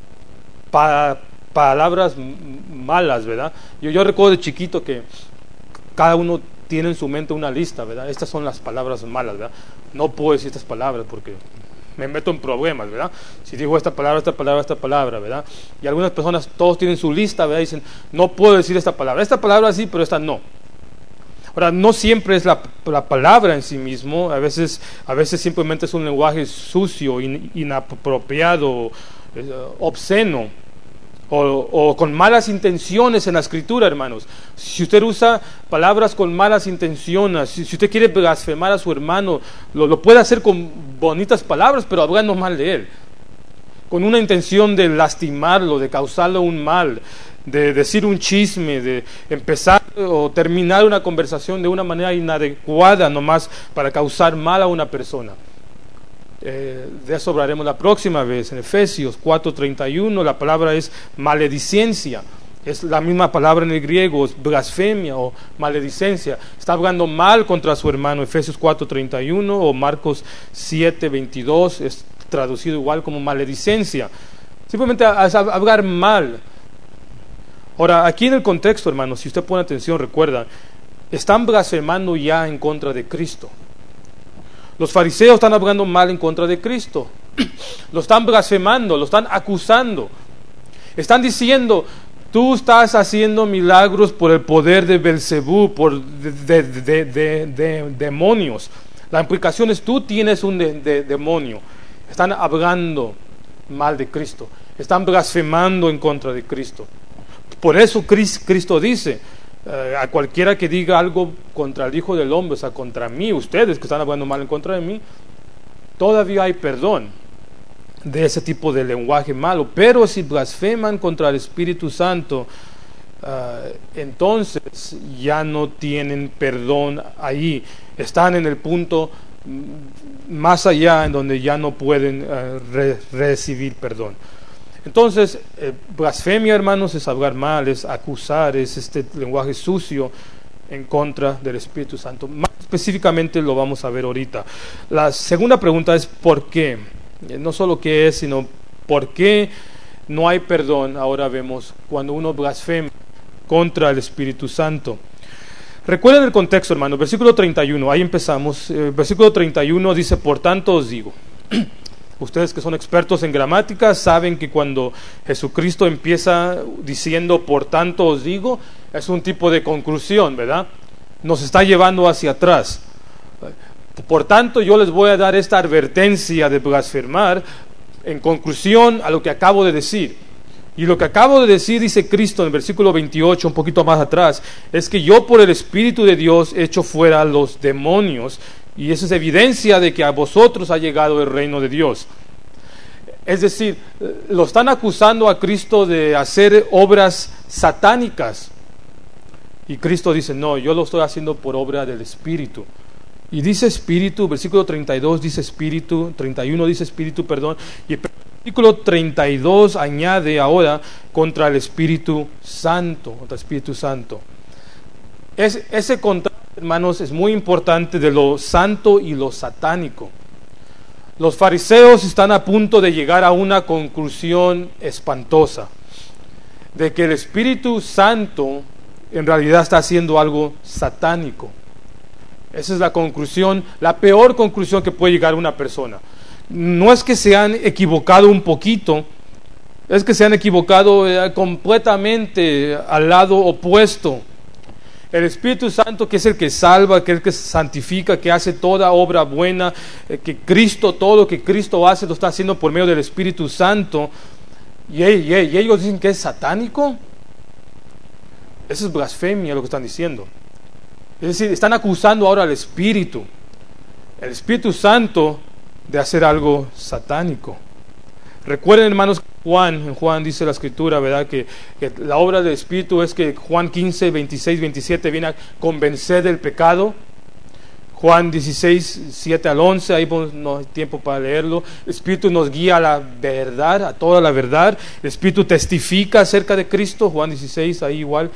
Speaker 1: pa, palabras malas, ¿verdad? Yo, yo recuerdo de chiquito que cada uno tiene en su mente una lista, ¿verdad? Estas son las palabras malas, ¿verdad? No puedo decir estas palabras porque me meto en problemas, ¿verdad? Si digo esta palabra, esta palabra, esta palabra, ¿verdad? Y algunas personas, todos tienen su lista, ¿verdad? Y dicen, no puedo decir esta palabra. Esta palabra sí, pero esta no. Ahora, no siempre es la, la palabra en sí mismo. A veces, a veces simplemente es un lenguaje sucio, in, inapropiado, eh, obsceno. O, o con malas intenciones en la escritura, hermanos. Si usted usa palabras con malas intenciones, si, si usted quiere blasfemar a su hermano, lo, lo puede hacer con bonitas palabras, pero hablando mal de él, con una intención de lastimarlo, de causarle un mal, de decir un chisme, de empezar o terminar una conversación de una manera inadecuada, nomás para causar mal a una persona. Eh, de eso hablaremos la próxima vez. En Efesios cuatro treinta y uno la palabra es maledicencia, es la misma palabra en el griego, es blasfemia o maledicencia. Está hablando mal contra su hermano. Efesios cuatro treinta y uno o Marcos siete veintidós es traducido igual como maledicencia, simplemente a, a hablar mal. Ahora, aquí en el contexto, hermanos, si usted pone atención, recuerda, están blasfemando ya en contra de Cristo. Los fariseos están hablando mal en contra de Cristo. Lo están blasfemando, lo están acusando. Están diciendo, tú estás haciendo milagros por el poder de Belcebú, por de, de, de, de, de demonios. La implicación es, tú tienes un de, de, demonio. Están hablando mal de Cristo. Están blasfemando en contra de Cristo. Por eso Cristo dice, eh, a cualquiera que diga algo contra el Hijo del Hombre, o sea, contra mí, ustedes que están hablando mal en contra de mí, todavía hay perdón de ese tipo de lenguaje malo. Pero si blasfeman contra el Espíritu Santo, uh, entonces ya no tienen perdón ahí. Están en el punto más allá en donde ya no pueden uh, re recibir perdón. Entonces, eh, blasfemia, hermanos, es hablar mal, es acusar, es este lenguaje sucio en contra del Espíritu Santo. Más específicamente lo vamos a ver ahorita. La segunda pregunta es ¿por qué? No solo qué es, sino ¿por qué no hay perdón? Ahora vemos cuando uno blasfema contra el Espíritu Santo. Recuerden el contexto, hermanos, versículo treinta y uno, ahí empezamos. El versículo treinta y uno dice, por tanto os digo. Ustedes que son expertos en gramática saben que cuando Jesucristo empieza diciendo por tanto os digo, es un tipo de conclusión, ¿verdad? Nos está llevando hacia atrás. Por tanto, yo les voy a dar esta advertencia de blasfemar en conclusión a lo que acabo de decir. Y lo que acabo de decir, dice Cristo en el versículo veintiocho, un poquito más atrás, es que yo por el Espíritu de Dios echo fuera a los demonios. Y eso es evidencia de que a vosotros ha llegado el reino de Dios. Es decir, lo están acusando a Cristo de hacer obras satánicas. Y Cristo dice, no, yo lo estoy haciendo por obra del Espíritu. Y dice Espíritu, versículo treinta y dos dice Espíritu, treinta y uno dice Espíritu, perdón. Y el versículo treinta y dos añade ahora contra el Espíritu Santo, contra el Espíritu Santo. Es, ese contraste hermanos, es muy importante de lo santo y lo satánico. Los fariseos están a punto de llegar a una conclusión espantosa, de que el Espíritu Santo en realidad está haciendo algo satánico. Esa es la conclusión, la peor conclusión que puede llegar una persona. No es que se han equivocado un poquito, es que se han equivocado eh, completamente al lado opuesto. El Espíritu Santo, que es el que salva, que es el que santifica, que hace toda obra buena, eh, que Cristo, todo lo que Cristo hace lo está haciendo por medio del Espíritu Santo, y, y, y ellos dicen que es satánico. Eso es blasfemia lo que están diciendo. Es decir, están acusando ahora al Espíritu, el Espíritu Santo, de hacer algo satánico. Recuerden, hermanos, Juan, en Juan dice la Escritura, ¿verdad? Que, que la obra del Espíritu es que Juan quince, veintiséis, veintisiete viene a convencer del pecado. Juan dieciséis, siete al once, ahí no hay tiempo para leerlo. El Espíritu nos guía a la verdad, a toda la verdad. El Espíritu testifica acerca de Cristo. Juan dieciséis, ahí igual,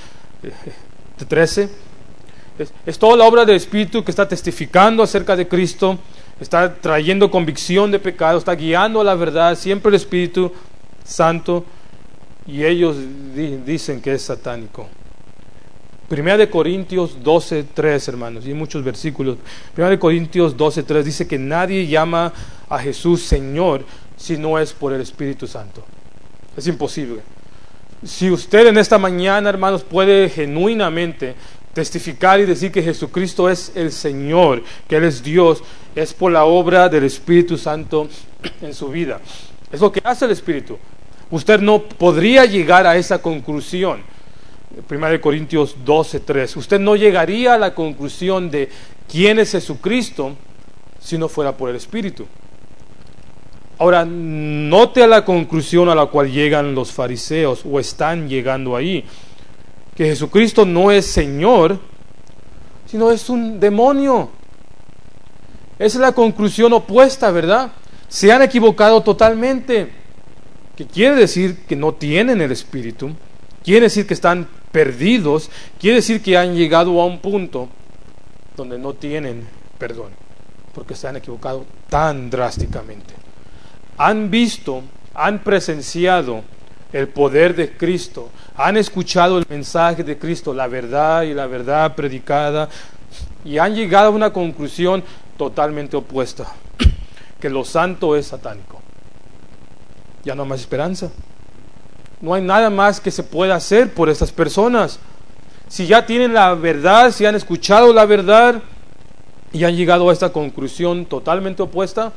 Speaker 1: eh, trece. Es, es toda la obra del Espíritu que está testificando acerca de Cristo, está trayendo convicción de pecado, está guiando a la verdad, siempre el Espíritu Santo, y ellos di, dicen que es satánico. Primera de Corintios doce, tres, hermanos, y hay muchos versículos. Primera de Corintios doce, tres dice que nadie llama a Jesús Señor si no es por el Espíritu Santo. Es imposible. Si usted en esta mañana, hermanos, puede genuinamente testificar y decir que Jesucristo es el Señor, que Él es Dios, es por la obra del Espíritu Santo en su vida. Es lo que hace el Espíritu. Usted no podría llegar a esa conclusión. Primera de Corintios doce, tres. Usted no llegaría a la conclusión de quién es Jesucristo si no fuera por el Espíritu. Ahora, note la conclusión a la cual llegan los fariseos, o están llegando ahí, que Jesucristo no es Señor, sino es un demonio. Esa es la conclusión opuesta, ¿verdad? Se han equivocado totalmente. Que quiere decir que no tienen el Espíritu, quiere decir que están perdidos, quiere decir que han llegado a un punto donde no tienen perdón, porque se han equivocado tan drásticamente. Han visto, han presenciado el poder de Cristo, han escuchado el mensaje de Cristo, la verdad y la verdad predicada, y han llegado a una conclusión totalmente opuesta, que lo santo es satánico. Ya no hay más esperanza. No hay nada más que se pueda hacer por estas personas. Si ya tienen la verdad, si han escuchado la verdad y han llegado a esta conclusión totalmente opuesta,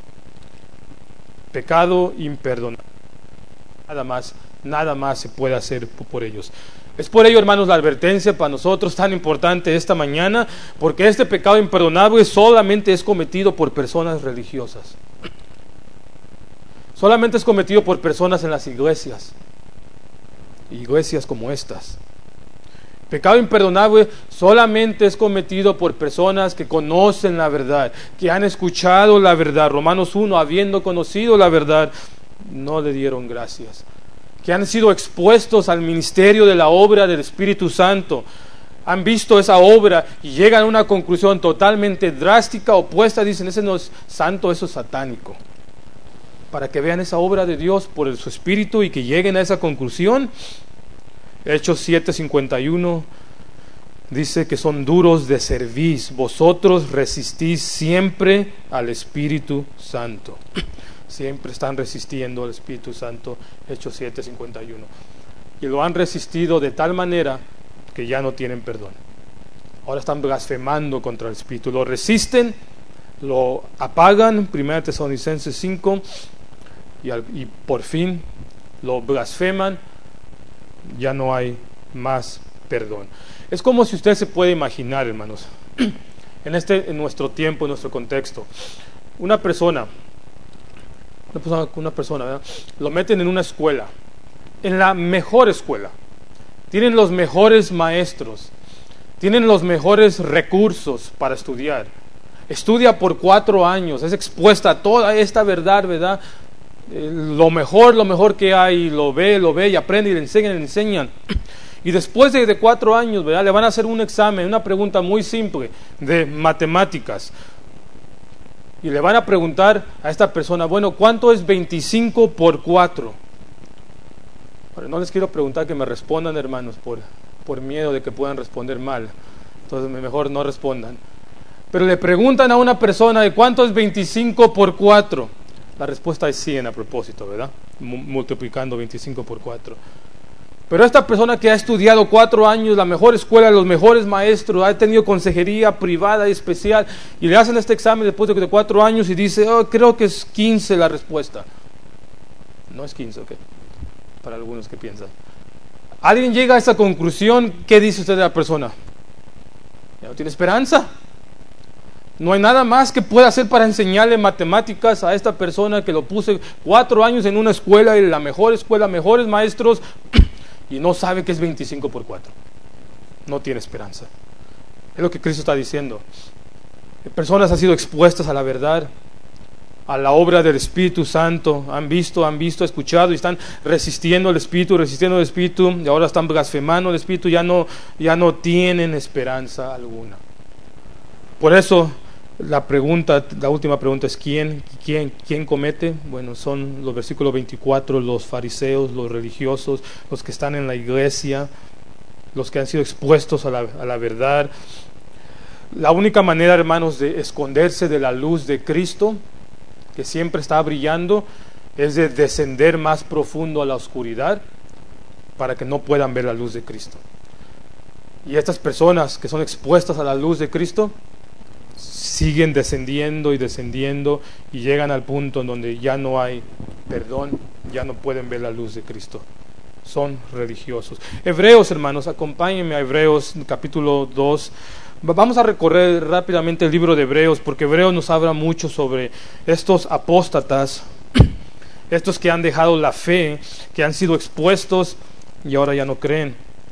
Speaker 1: pecado imperdonable. Nada más, nada más se puede hacer por ellos. Es por ello, hermanos, la advertencia para nosotros tan importante esta mañana, porque este pecado imperdonable solamente es cometido por personas religiosas. Solamente es cometido por personas en las iglesias, iglesias como estas. Pecado imperdonable solamente es cometido por personas que conocen la verdad, que han escuchado la verdad. Romanos uno, habiendo conocido la verdad, no le dieron gracias. Que han sido expuestos al ministerio de la obra del Espíritu Santo, han visto esa obra y llegan a una conclusión totalmente drástica, opuesta, dicen, ese no es santo, eso es satánico. Para que vean esa obra de Dios por el, su Espíritu y que lleguen a esa conclusión, Hechos siete, cincuenta y uno dice que son duros de cerviz, vosotros resistís siempre al Espíritu Santo. Siempre están resistiendo al Espíritu Santo, Hechos siete, cincuenta y uno. Y lo han resistido de tal manera que ya no tienen perdón. Ahora están blasfemando contra el Espíritu. Lo resisten, lo apagan, Primera Tesalonicenses cinco, y, al, y por fin lo blasfeman. Ya no hay más perdón. Es como si usted se puede imaginar, hermanos, en, este, en nuestro tiempo, en nuestro contexto, una persona, una persona, una persona ¿verdad? Lo meten en una escuela, en la mejor escuela, tienen los mejores maestros, tienen los mejores recursos para estudiar, estudia por cuatro años, es expuesta a toda esta verdad, ¿verdad? Eh, lo mejor, lo mejor que hay, lo ve, lo ve y aprende y le enseñan, le enseñan. Y después de, de cuatro años, ¿verdad?, le van a hacer un examen, una pregunta muy simple de matemáticas. Y le van a preguntar a esta persona, bueno, ¿cuánto es veinticinco por cuatro? Bueno, no les quiero preguntar que me respondan, hermanos, por, por miedo de que puedan responder mal. Entonces mejor no respondan. Pero le preguntan a una persona de cuánto es veinticinco por cuatro. La respuesta es cien a propósito, ¿verdad? Multiplicando veinticinco por cuatro. Pero esta persona que ha estudiado cuatro años, la mejor escuela, los mejores maestros, ha tenido consejería privada y especial, y le hacen este examen después de cuatro años y dice, oh, creo que es quince la respuesta. No es quince, ok, para algunos que piensan. Alguien llega a esa conclusión, ¿qué dice usted de la persona? Ya no tiene esperanza. No hay nada más que pueda hacer para enseñarle matemáticas a esta persona que lo puse cuatro años en una escuela, en la mejor escuela, mejores maestros, y no sabe que es veinticinco por cuatro. No tiene esperanza. Es lo que Cristo está diciendo. Personas han sido expuestas a la verdad, a la obra del Espíritu Santo, han visto, han visto, escuchado y están resistiendo al Espíritu, resistiendo al Espíritu, y ahora están blasfemando al Espíritu, ya no, ya no tienen esperanza alguna. Por eso la pregunta, la última pregunta es ¿quién, quién, quién comete? Bueno, son los versículos veinticuatro, los fariseos, los religiosos, los que están en la iglesia, los que han sido expuestos a la, a la verdad. La única manera, hermanos, de esconderse de la luz de Cristo, que siempre está brillando, es de descender más profundo a la oscuridad para que no puedan ver la luz de Cristo. Y estas personas que son expuestas a la luz de Cristo siguen descendiendo y descendiendo y llegan al punto en donde ya no hay perdón, ya no pueden ver la luz de Cristo. Son religiosos. Hebreos, hermanos, acompáñenme a Hebreos capítulo dos. Vamos a recorrer rápidamente el libro de Hebreos, porque Hebreos nos habla mucho sobre estos apóstatas, estos que han dejado la fe, que han sido expuestos y ahora ya no creen.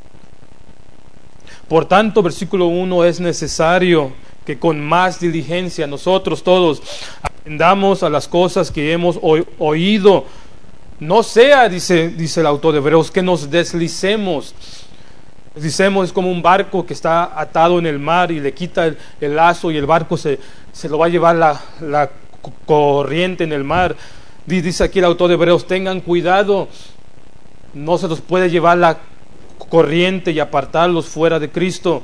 Speaker 1: Por tanto, versículo uno, es necesario que con más diligencia nosotros todos atendamos a las cosas que hemos oído. No sea, dice, dice el autor de Hebreos, que nos deslicemos. Deslicemos es como un barco que está atado en el mar y le quita el, el lazo y el barco se, se lo va a llevar la, la corriente en el mar. Dice aquí el autor de Hebreos, tengan cuidado, no se los puede llevar la corriente y apartarlos fuera de Cristo.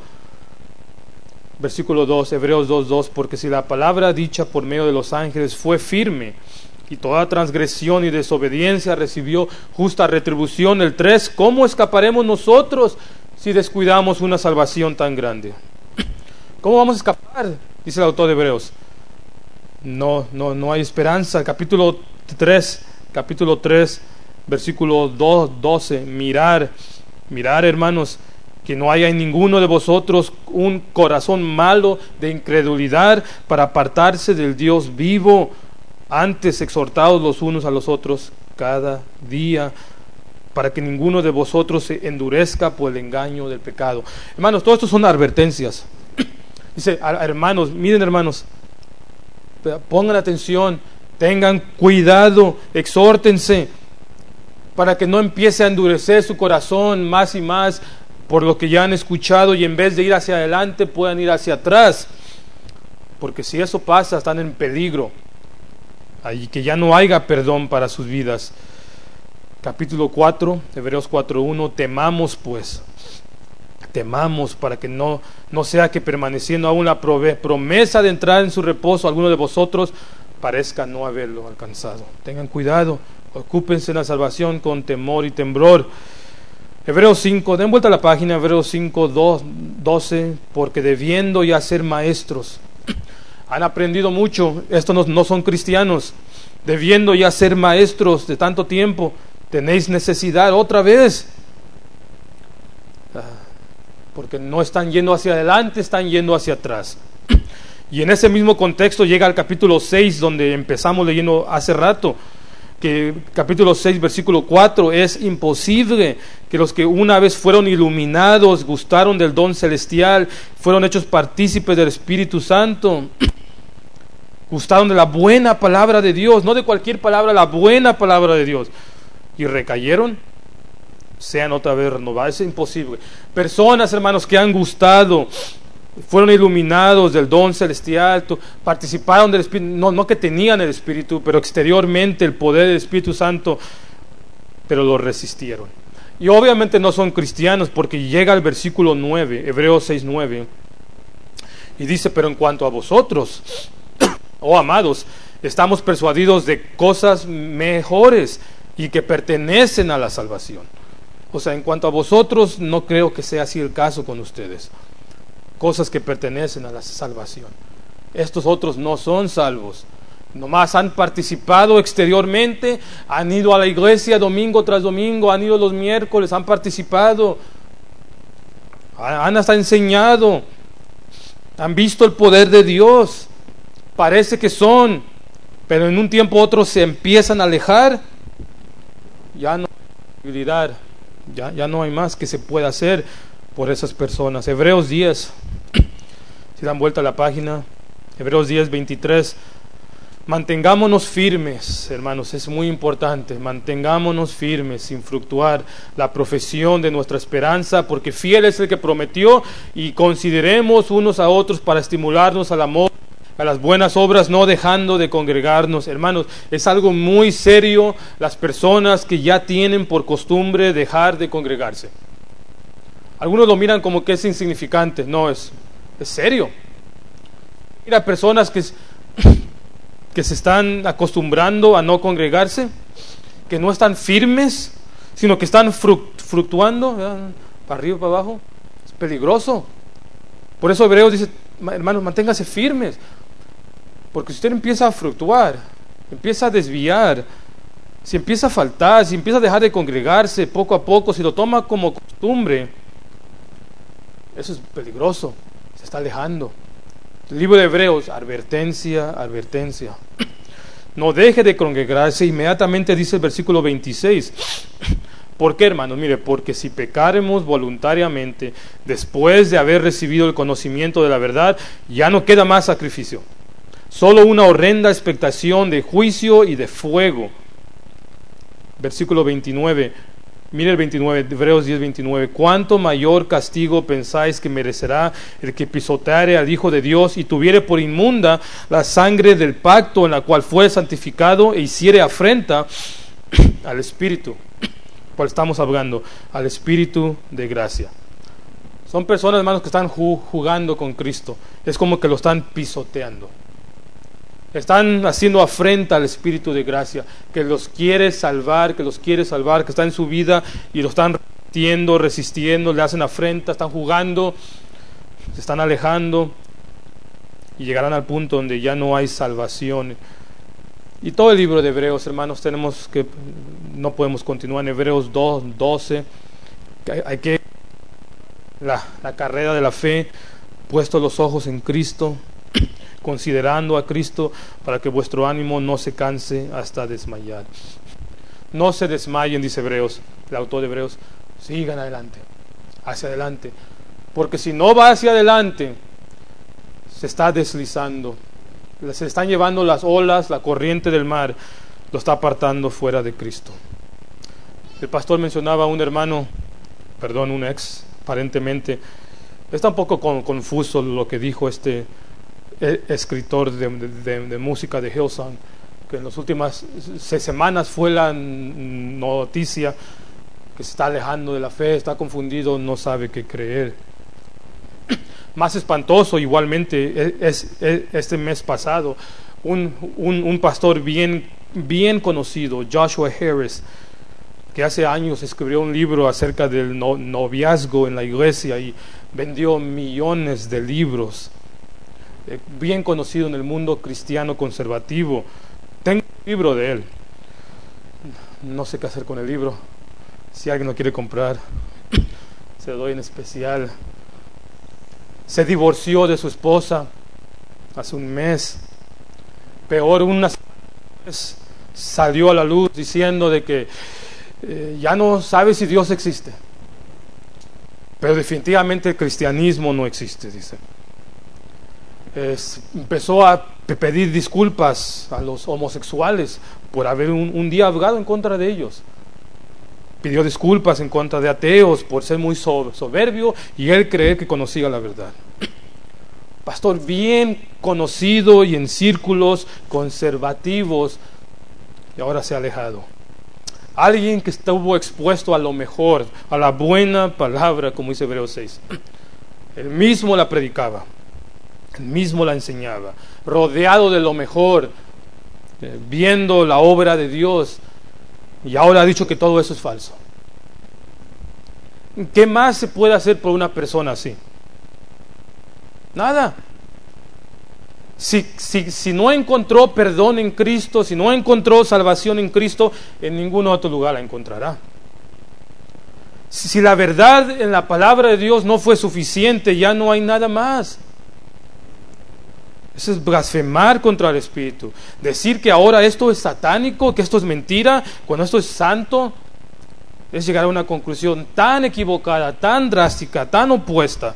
Speaker 1: Versículo dos, Hebreos dos, dos, porque si la palabra dicha por medio de los ángeles fue firme, y toda transgresión y desobediencia recibió justa retribución, el tres, ¿cómo escaparemos nosotros si descuidamos una salvación tan grande? ¿Cómo vamos a escapar? Dice el autor de Hebreos. No, no, no hay esperanza. Capítulo tres, capítulo tres, versículo dos, doce, mirar, mirar, hermanos, que no haya en ninguno de vosotros un corazón malo de incredulidad para apartarse del Dios vivo, antes exhortados los unos a los otros cada día, para que ninguno de vosotros se endurezca por el engaño del pecado. Hermanos, todo esto son advertencias. Dice, hermanos, miren, hermanos, pongan atención, tengan cuidado, exhórtense, para que no empiece a endurecer su corazón más y más por lo que ya han escuchado, y en vez de ir hacia adelante puedan ir hacia atrás, porque si eso pasa están en peligro, y que ya no haya perdón para sus vidas. Capítulo cuatro, Hebreos cuatro uno, temamos pues, temamos para que no, no sea que permaneciendo aún la promesa de entrar en su reposo alguno de vosotros parezca no haberlo alcanzado. Tengan cuidado, ocúpense en la salvación con temor y temblor. Hebreos cinco, den vuelta a la página, Hebreos cinco, doce, porque debiendo ya ser maestros, han aprendido mucho, estos no, no son cristianos, debiendo ya ser maestros de tanto tiempo, tenéis necesidad otra vez, porque no están yendo hacia adelante, están yendo hacia atrás. Y en ese mismo contexto llega al capítulo seis, donde empezamos leyendo hace rato, que capítulo seis, versículo cuatro, es imposible que los que una vez fueron iluminados, gustaron del don celestial, fueron hechos partícipes del Espíritu Santo, gustaron de la buena palabra de Dios, no de cualquier palabra, la buena palabra de Dios, y recayeron. sean otra vez renovados. Es imposible. Personas, hermanos, que han gustado, fueron iluminados del don celestial, participaron del Espíritu, no, no que tenían el Espíritu, pero exteriormente el poder del Espíritu Santo, pero lo resistieron. Y obviamente no son cristianos, porque llega el versículo nueve, Hebreos seis nueve, y dice: pero en cuanto a vosotros, oh amados, estamos persuadidos de cosas mejores y que pertenecen a la salvación. O sea, en cuanto a vosotros, no creo que sea así el caso con ustedes. Cosas que pertenecen a la salvación. Estos otros no son salvos. Nomás han participado exteriormente, han ido a la iglesia domingo tras domingo, han ido los miércoles, han participado, han hasta enseñado, han visto el poder de Dios. Parece que son, pero en un tiempo otros se empiezan a alejar. Ya no hay posibilidad, ya, ya no hay más que se pueda hacer por esas personas. Hebreos diez, si dan vuelta a la página, Hebreos diez veintitrés. Mantengámonos firmes, hermanos, es muy importante. Mantengámonos firmes sin fluctuar la profesión de nuestra esperanza, porque fiel es el que prometió. Y consideremos unos a otros para estimularnos al amor, a las buenas obras, no dejando de congregarnos. Hermanos, es algo muy serio las personas que ya tienen por costumbre dejar de congregarse. Algunos lo miran como que es insignificante. No, es, es serio. Mira, personas que, que se están acostumbrando a no congregarse, que no están firmes, sino que están fluctuando, ¿verdad? Para arriba, para abajo. Es peligroso. Por eso Hebreos dice: hermanos, manténganse firmes. Porque si usted empieza a fluctuar, empieza a desviar, si empieza a faltar, si empieza a dejar de congregarse poco a poco, si lo toma como costumbre, eso es peligroso, se está alejando. El libro de Hebreos, advertencia, advertencia. No deje de congregarse. Inmediatamente dice el versículo veintiséis. ¿Por qué, hermanos? Mire, porque si pecaremos voluntariamente después de haber recibido el conocimiento de la verdad, ya no queda más sacrificio, solo una horrenda expectación de juicio y de fuego. Versículo veintinueve. Mire el veintinueve, Hebreos diez veintinueve. ¿Cuánto mayor castigo pensáis que merecerá el que pisoteare al Hijo de Dios y tuviere por inmunda la sangre del pacto en la cual fue santificado e hiciere afrenta al Espíritu? ¿Cuál estamos hablando? Al Espíritu de gracia. Son personas, hermanos, que están jugando con Cristo. Es como que lo están pisoteando. Están haciendo afrenta al Espíritu de gracia, que los quiere salvar, que los quiere salvar, que está en su vida y lo están resistiendo, resistiendo, le hacen afrenta, están jugando, se están alejando y llegarán al punto donde ya no hay salvación. Y todo el libro de Hebreos, hermanos, tenemos que, no podemos continuar en Hebreos dos, doce, hay, hay que, la, la carrera de la fe, puesto los ojos en Cristo, considerando a Cristo, para que vuestro ánimo no se canse hasta desmayar. No se desmayen, dice Hebreos, el autor de Hebreos, sigan adelante, hacia adelante, porque si no va hacia adelante, se está deslizando, se están llevando las olas, la corriente del mar, lo está apartando fuera de Cristo. El pastor mencionaba a un hermano, perdón, un ex, aparentemente, está un poco con, confuso lo que dijo este escritor de, de, de música de Hillsong, que en las últimas semanas fue la noticia que se está alejando de la fe, está confundido, no sabe qué creer. Más espantoso igualmente es, es este mes pasado, un, un, un pastor bien, bien conocido, Joshua Harris, que hace años escribió un libro acerca del no, noviazgo en la iglesia y vendió millones de libros, bien conocido en el mundo cristiano conservativo. Tengo un libro de él, no sé qué hacer con el libro. Si alguien lo quiere comprar, se lo doy en especial. Se divorció de su esposa hace un mes. Peor, unas vez salió a la luz diciendo de que eh, ya no sabe si Dios existe, pero definitivamente el cristianismo no existe, dice. Es, empezó a pedir disculpas a los homosexuales por haber un, un día hablado en contra de ellos. Pidió disculpas en contra de ateos por ser muy soberbio y él creer que conocía la verdad. Pastor bien conocido y en círculos conservativos, y ahora se ha alejado. Alguien que estuvo expuesto a lo mejor, a la buena palabra, como dice Hebreos seis. Él mismo la predicaba, él mismo la enseñaba, rodeado de lo mejor, eh, viendo la obra de Dios, y ahora ha dicho que todo eso es falso. ¿Qué más se puede hacer por una persona así? Nada. Si, si, si no encontró perdón en Cristo, si no encontró salvación en Cristo, en ningún otro lugar la encontrará. Si, si la verdad en la palabra de Dios no fue suficiente, ya no hay nada más. Eso es blasfemar contra el Espíritu. Decir que ahora esto es satánico, que esto es mentira, cuando esto es santo, es llegar a una conclusión tan equivocada, tan drástica, tan opuesta.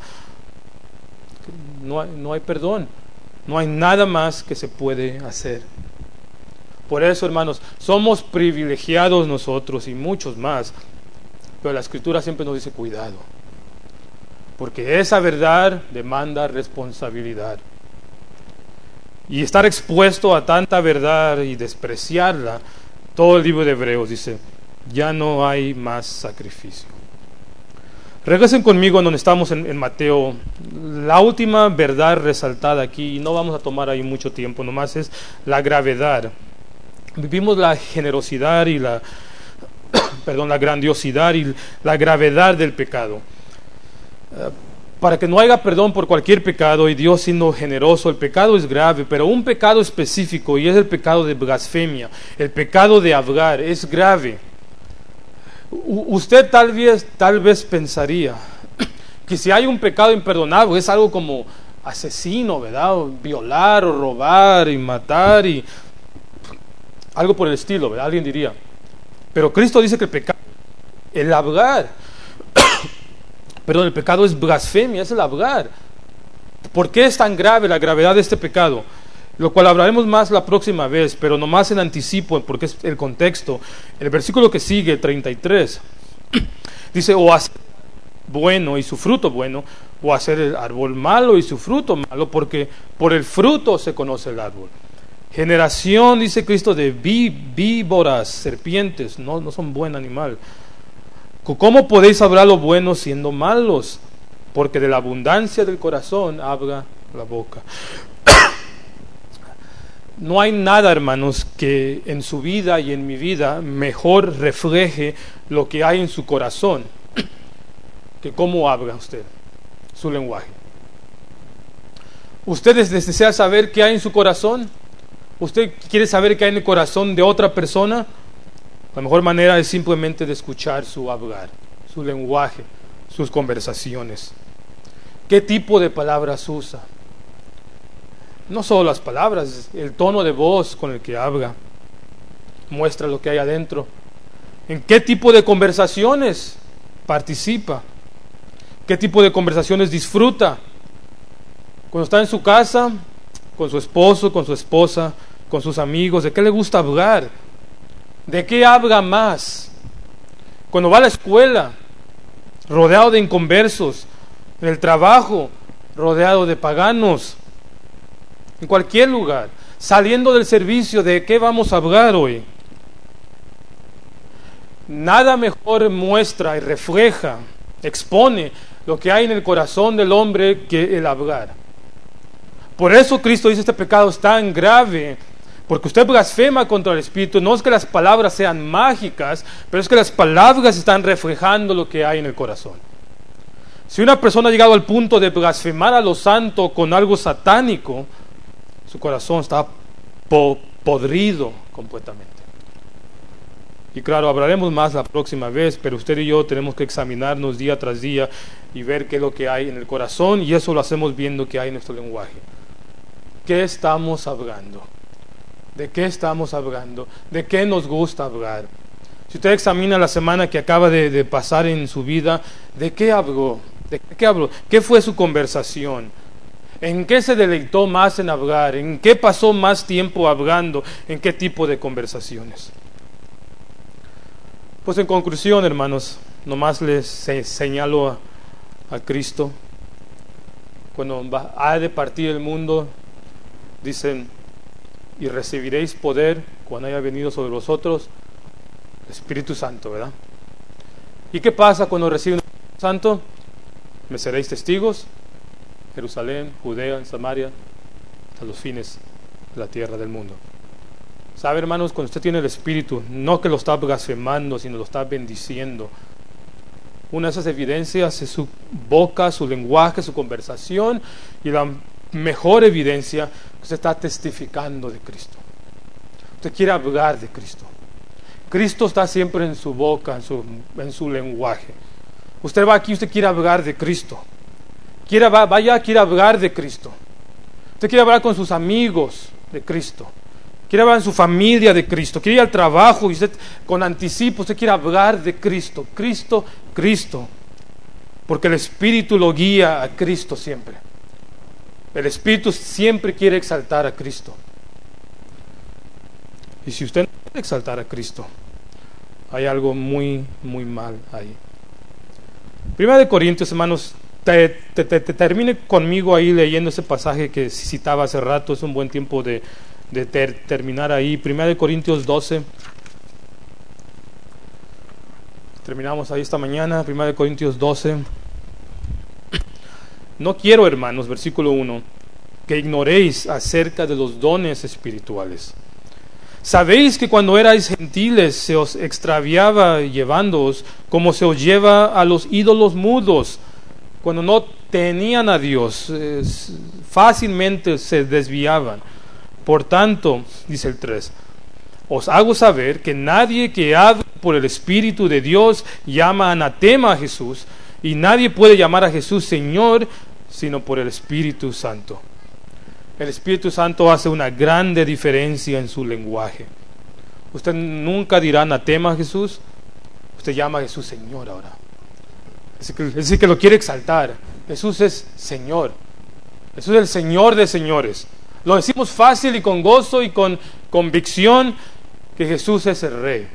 Speaker 1: No hay, no hay perdón, no hay nada más que se puede hacer. Por eso, hermanos, somos privilegiados nosotros y muchos más, pero la Escritura siempre nos dice cuidado, porque esa verdad demanda responsabilidad. Y estar expuesto a tanta verdad y despreciarla, todo el libro de Hebreos dice, ya no hay más sacrificio. Regresen conmigo donde estamos en, en Mateo. La última verdad resaltada aquí, y no vamos a tomar ahí mucho tiempo, nomás es la gravedad. Vivimos la generosidad y la, perdón, la grandiosidad y la gravedad del pecado. Uh, para que no haya perdón por cualquier pecado, y Dios siendo generoso, el pecado es grave, pero un pecado específico, y es el pecado de blasfemia, el pecado de hablar, es grave. Usted tal vez, tal vez pensaría que si hay un pecado imperdonable es algo como asesino, ¿verdad? O violar o robar y matar y algo por el estilo, ¿verdad? Alguien diría. Pero Cristo dice que el pecado, el hablar, perdón, el pecado es blasfemia, es el hablar. ¿Por qué es tan grave la gravedad de este pecado? Lo cual hablaremos más la próxima vez, pero nomás en anticipo, porque es el contexto. El versículo que sigue, treinta y tres, dice, o hacer bueno y su fruto bueno, o hacer el árbol malo y su fruto malo, porque por el fruto se conoce el árbol. Generación, dice Cristo, de ví, víboras, serpientes, no, no son buen animal. ¿Cómo podéis hablar lo bueno siendo malos? Porque de la abundancia del corazón habla la boca. No hay nada, hermanos, que en su vida y en mi vida mejor refleje lo que hay en su corazón que cómo habla usted, su lenguaje. ¿Usted desea saber qué hay en su corazón? ¿Usted quiere saber qué hay en el corazón de otra persona? La mejor manera es simplemente de escuchar su hablar, su lenguaje, sus conversaciones. ¿Qué tipo de palabras usa? No solo las palabras, el tono de voz con el que habla muestra lo que hay adentro. ¿En qué tipo de conversaciones participa? ¿Qué tipo de conversaciones disfruta? Cuando está en su casa, con su esposo, con su esposa, con sus amigos, ¿de qué le gusta hablar? ¿De qué habla más? Cuando va a la escuela, rodeado de inconversos, en el trabajo, rodeado de paganos, en cualquier lugar, saliendo del servicio, ¿de qué vamos a hablar hoy? Nada mejor muestra y refleja, expone lo que hay en el corazón del hombre que el hablar. Por eso Cristo dice: este pecado es tan grave, porque usted blasfema contra el Espíritu. No es que las palabras sean mágicas, pero es que las palabras están reflejando lo que hay en el corazón. Si una persona ha llegado al punto de blasfemar a lo santo con algo satánico, su corazón está po- podrido completamente. Y claro, hablaremos más la próxima vez, pero usted y yo tenemos que examinarnos día tras día y ver qué es lo que hay en el corazón, y eso lo hacemos viendo qué hay en nuestro lenguaje. ¿Qué estamos hablando? ¿De qué estamos hablando? ¿De qué nos gusta hablar? Si usted examina la semana que acaba de, de pasar en su vida, ¿de qué habló? ¿De qué habló? ¿Qué fue su conversación? ¿En qué se deleitó más en hablar? ¿En qué pasó más tiempo hablando? ¿En qué tipo de conversaciones? Pues en conclusión, hermanos, nomás les señalo a, a Cristo. Cuando va, ha de partir el mundo, dicen, y recibiréis poder cuando haya venido sobre vosotros el Espíritu Santo, ¿verdad? ¿Y qué pasa cuando reciben el Espíritu Santo? Me seréis testigos, Jerusalén, Judea, Samaria, hasta los fines de la tierra del mundo. ¿Sabe, hermanos? Cuando usted tiene el Espíritu, no que lo está blasfemando, sino lo está bendiciendo. Una de esas evidencias es su boca, su lenguaje, su conversación, y la mejor evidencia que usted está testificando de Cristo. Usted quiere hablar de Cristo. Cristo está siempre en su boca, en su, en su lenguaje. Usted va aquí, usted quiere hablar de Cristo. Quiere, vaya, quiere hablar de Cristo. Usted quiere hablar con sus amigos de Cristo. Quiere hablar en su familia de Cristo. Quiere ir al trabajo y usted con anticipo, usted quiere hablar de Cristo. Cristo, Cristo. Porque el Espíritu lo guía a Cristo siempre. El Espíritu siempre quiere exaltar a Cristo. Y si usted no quiere exaltar a Cristo, hay algo muy, muy mal ahí. Primera de Corintios, hermanos, te, te, te, te termine conmigo ahí leyendo ese pasaje que citaba hace rato. Es un buen tiempo de, de ter, terminar ahí. Primera de Corintios doce. Terminamos ahí esta mañana. Primera de Corintios doce. No quiero, hermanos, versículo uno, que ignoréis acerca de los dones espirituales. Sabéis que cuando erais gentiles se os extraviaba llevándoos como se os lleva a los ídolos mudos. Cuando no tenían a Dios, eh, fácilmente se desviaban. Por tanto, dice el tres, os hago saber que nadie que habla por el Espíritu de Dios llama anatema a Jesús, y nadie puede llamar a Jesús Señor sino por el Espíritu Santo. El Espíritu Santo hace una grande diferencia en su lenguaje. Usted nunca dirá anatema a Jesús, usted llama a Jesús Señor ahora. Es decir, que lo quiere exaltar. Jesús es Señor. Jesús es el Señor de señores. Lo decimos fácil y con gozo y con convicción que Jesús es el Rey.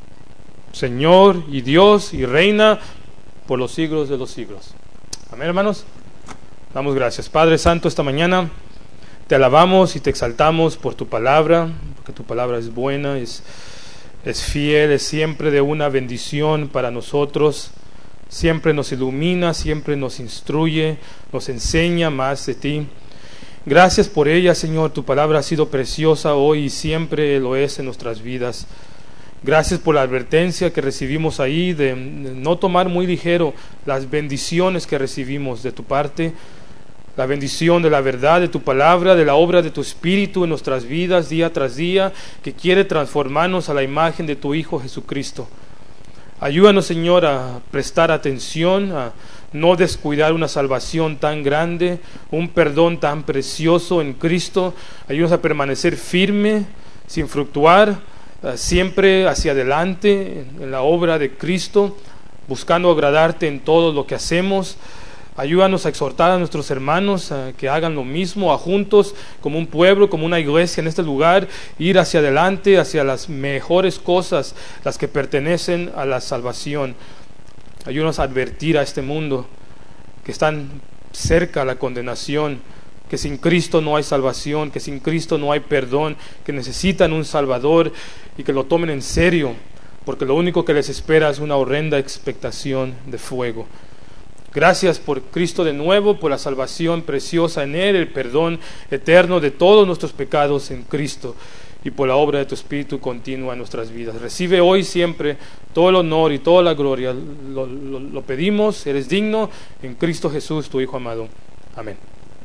Speaker 1: Señor y Dios y reina por los siglos de los siglos. Amén, hermanos. Damos gracias. Padre Santo, esta mañana te alabamos y te exaltamos por tu palabra, porque tu palabra es buena, es, es fiel, es siempre de una bendición para nosotros. Siempre nos ilumina, siempre nos instruye, nos enseña más de ti. Gracias por ella, Señor. Tu palabra ha sido preciosa hoy y siempre lo es en nuestras vidas. Gracias por la advertencia que recibimos ahí de no tomar muy ligero las bendiciones que recibimos de tu parte, la bendición de la verdad de tu palabra, de la obra de tu Espíritu en nuestras vidas día tras día, que quiere transformarnos a la imagen de tu Hijo Jesucristo. Ayúdanos, Señor, a prestar atención, a no descuidar una salvación tan grande, un perdón tan precioso en Cristo. Ayúdanos a permanecer firme, sin fluctuar, uh, siempre hacia adelante en, en la obra de Cristo, buscando agradarte en todo lo que hacemos. Ayúdanos a exhortar a nuestros hermanos a que hagan lo mismo, a juntos, como un pueblo, como una iglesia en este lugar, ir hacia adelante, hacia las mejores cosas, las que pertenecen a la salvación. Ayúdanos a advertir a este mundo que están cerca a la condenación, que sin Cristo no hay salvación, que sin Cristo no hay perdón, que necesitan un Salvador y que lo tomen en serio, porque lo único que les espera es una horrenda expectación de fuego. Gracias por Cristo de nuevo, por la salvación preciosa en Él, el perdón eterno de todos nuestros pecados en Cristo y por la obra de tu Espíritu continua en nuestras vidas. Recibe hoy siempre todo el honor y toda la gloria. Lo, lo, lo pedimos, eres digno, en Cristo Jesús, tu Hijo amado. Amén.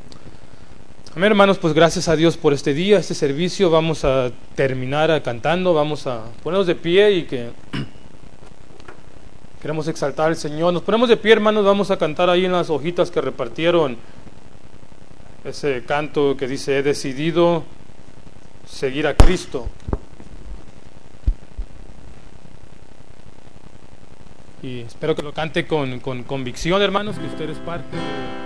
Speaker 1: Amén, hermanos, pues gracias a Dios por este día, este servicio. Vamos a terminar cantando, vamos a ponernos de pie y que... Queremos exaltar al Señor. Nos ponemos de pie, hermanos. Vamos a cantar ahí en las hojitas que repartieron ese canto que dice: he decidido seguir a Cristo. Y espero que lo cante con, con convicción, hermanos, que usted es parte de,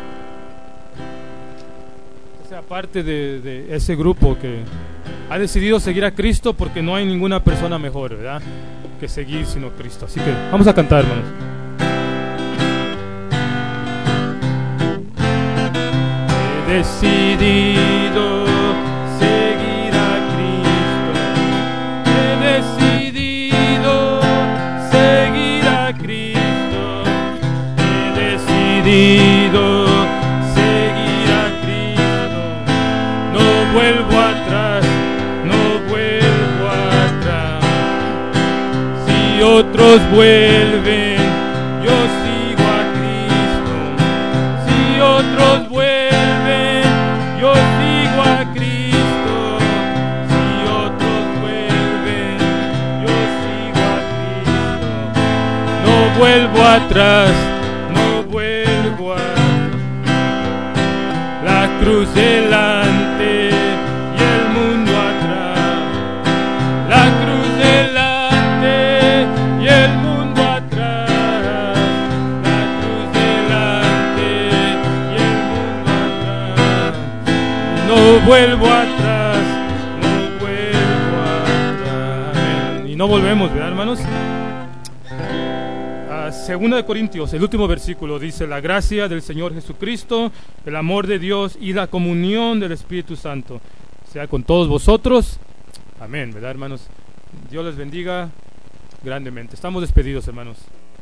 Speaker 1: que sea parte de, de ese grupo que ha decidido seguir a Cristo, porque no hay ninguna persona mejor, ¿verdad? que seguir sino Cristo. Así que vamos a cantar, hermanos. He decidido seguir a Cristo. He decidido seguir a Cristo. He decidido seguir a Cristo. No vuelvo atrás, no vuelvo atrás. Si otros vuelven, yo sigo a Cristo. Si otros vuelven, yo sigo a Cristo. Si otros vuelven, yo sigo a Cristo. No vuelvo atrás, no vuelvo atrás. La cruz delante y el mundo atrás. La cruz delante y el mundo atrás. La cruz delante y el mundo atrás. No vuelvo atrás, no vuelvo atrás. Y no volvemos, ¿verdad, hermanos? Ah, Segunda de Corintios, el último versículo dice: la gracia del Señor Jesucristo, el amor de Dios y la comunión del Espíritu Santo sea con todos vosotros. Amén, ¿verdad, hermanos? Dios les bendiga grandemente. Estamos despedidos, hermanos.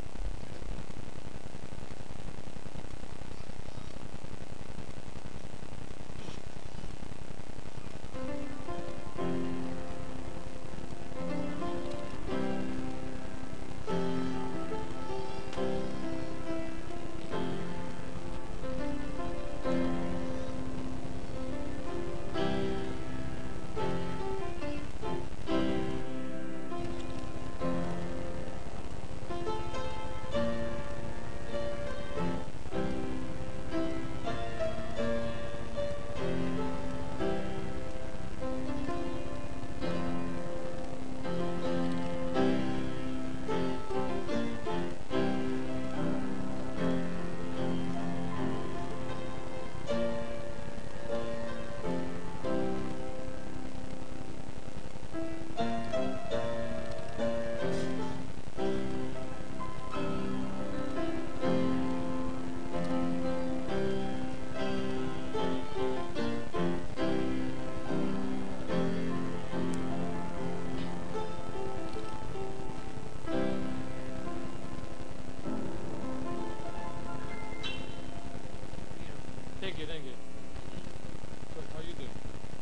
Speaker 1: Thank you, thank you. So, how you doing?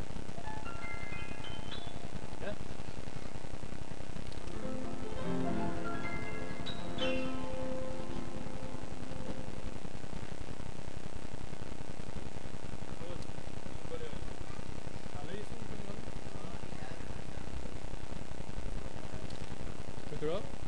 Speaker 1: Yeah? Pick her up?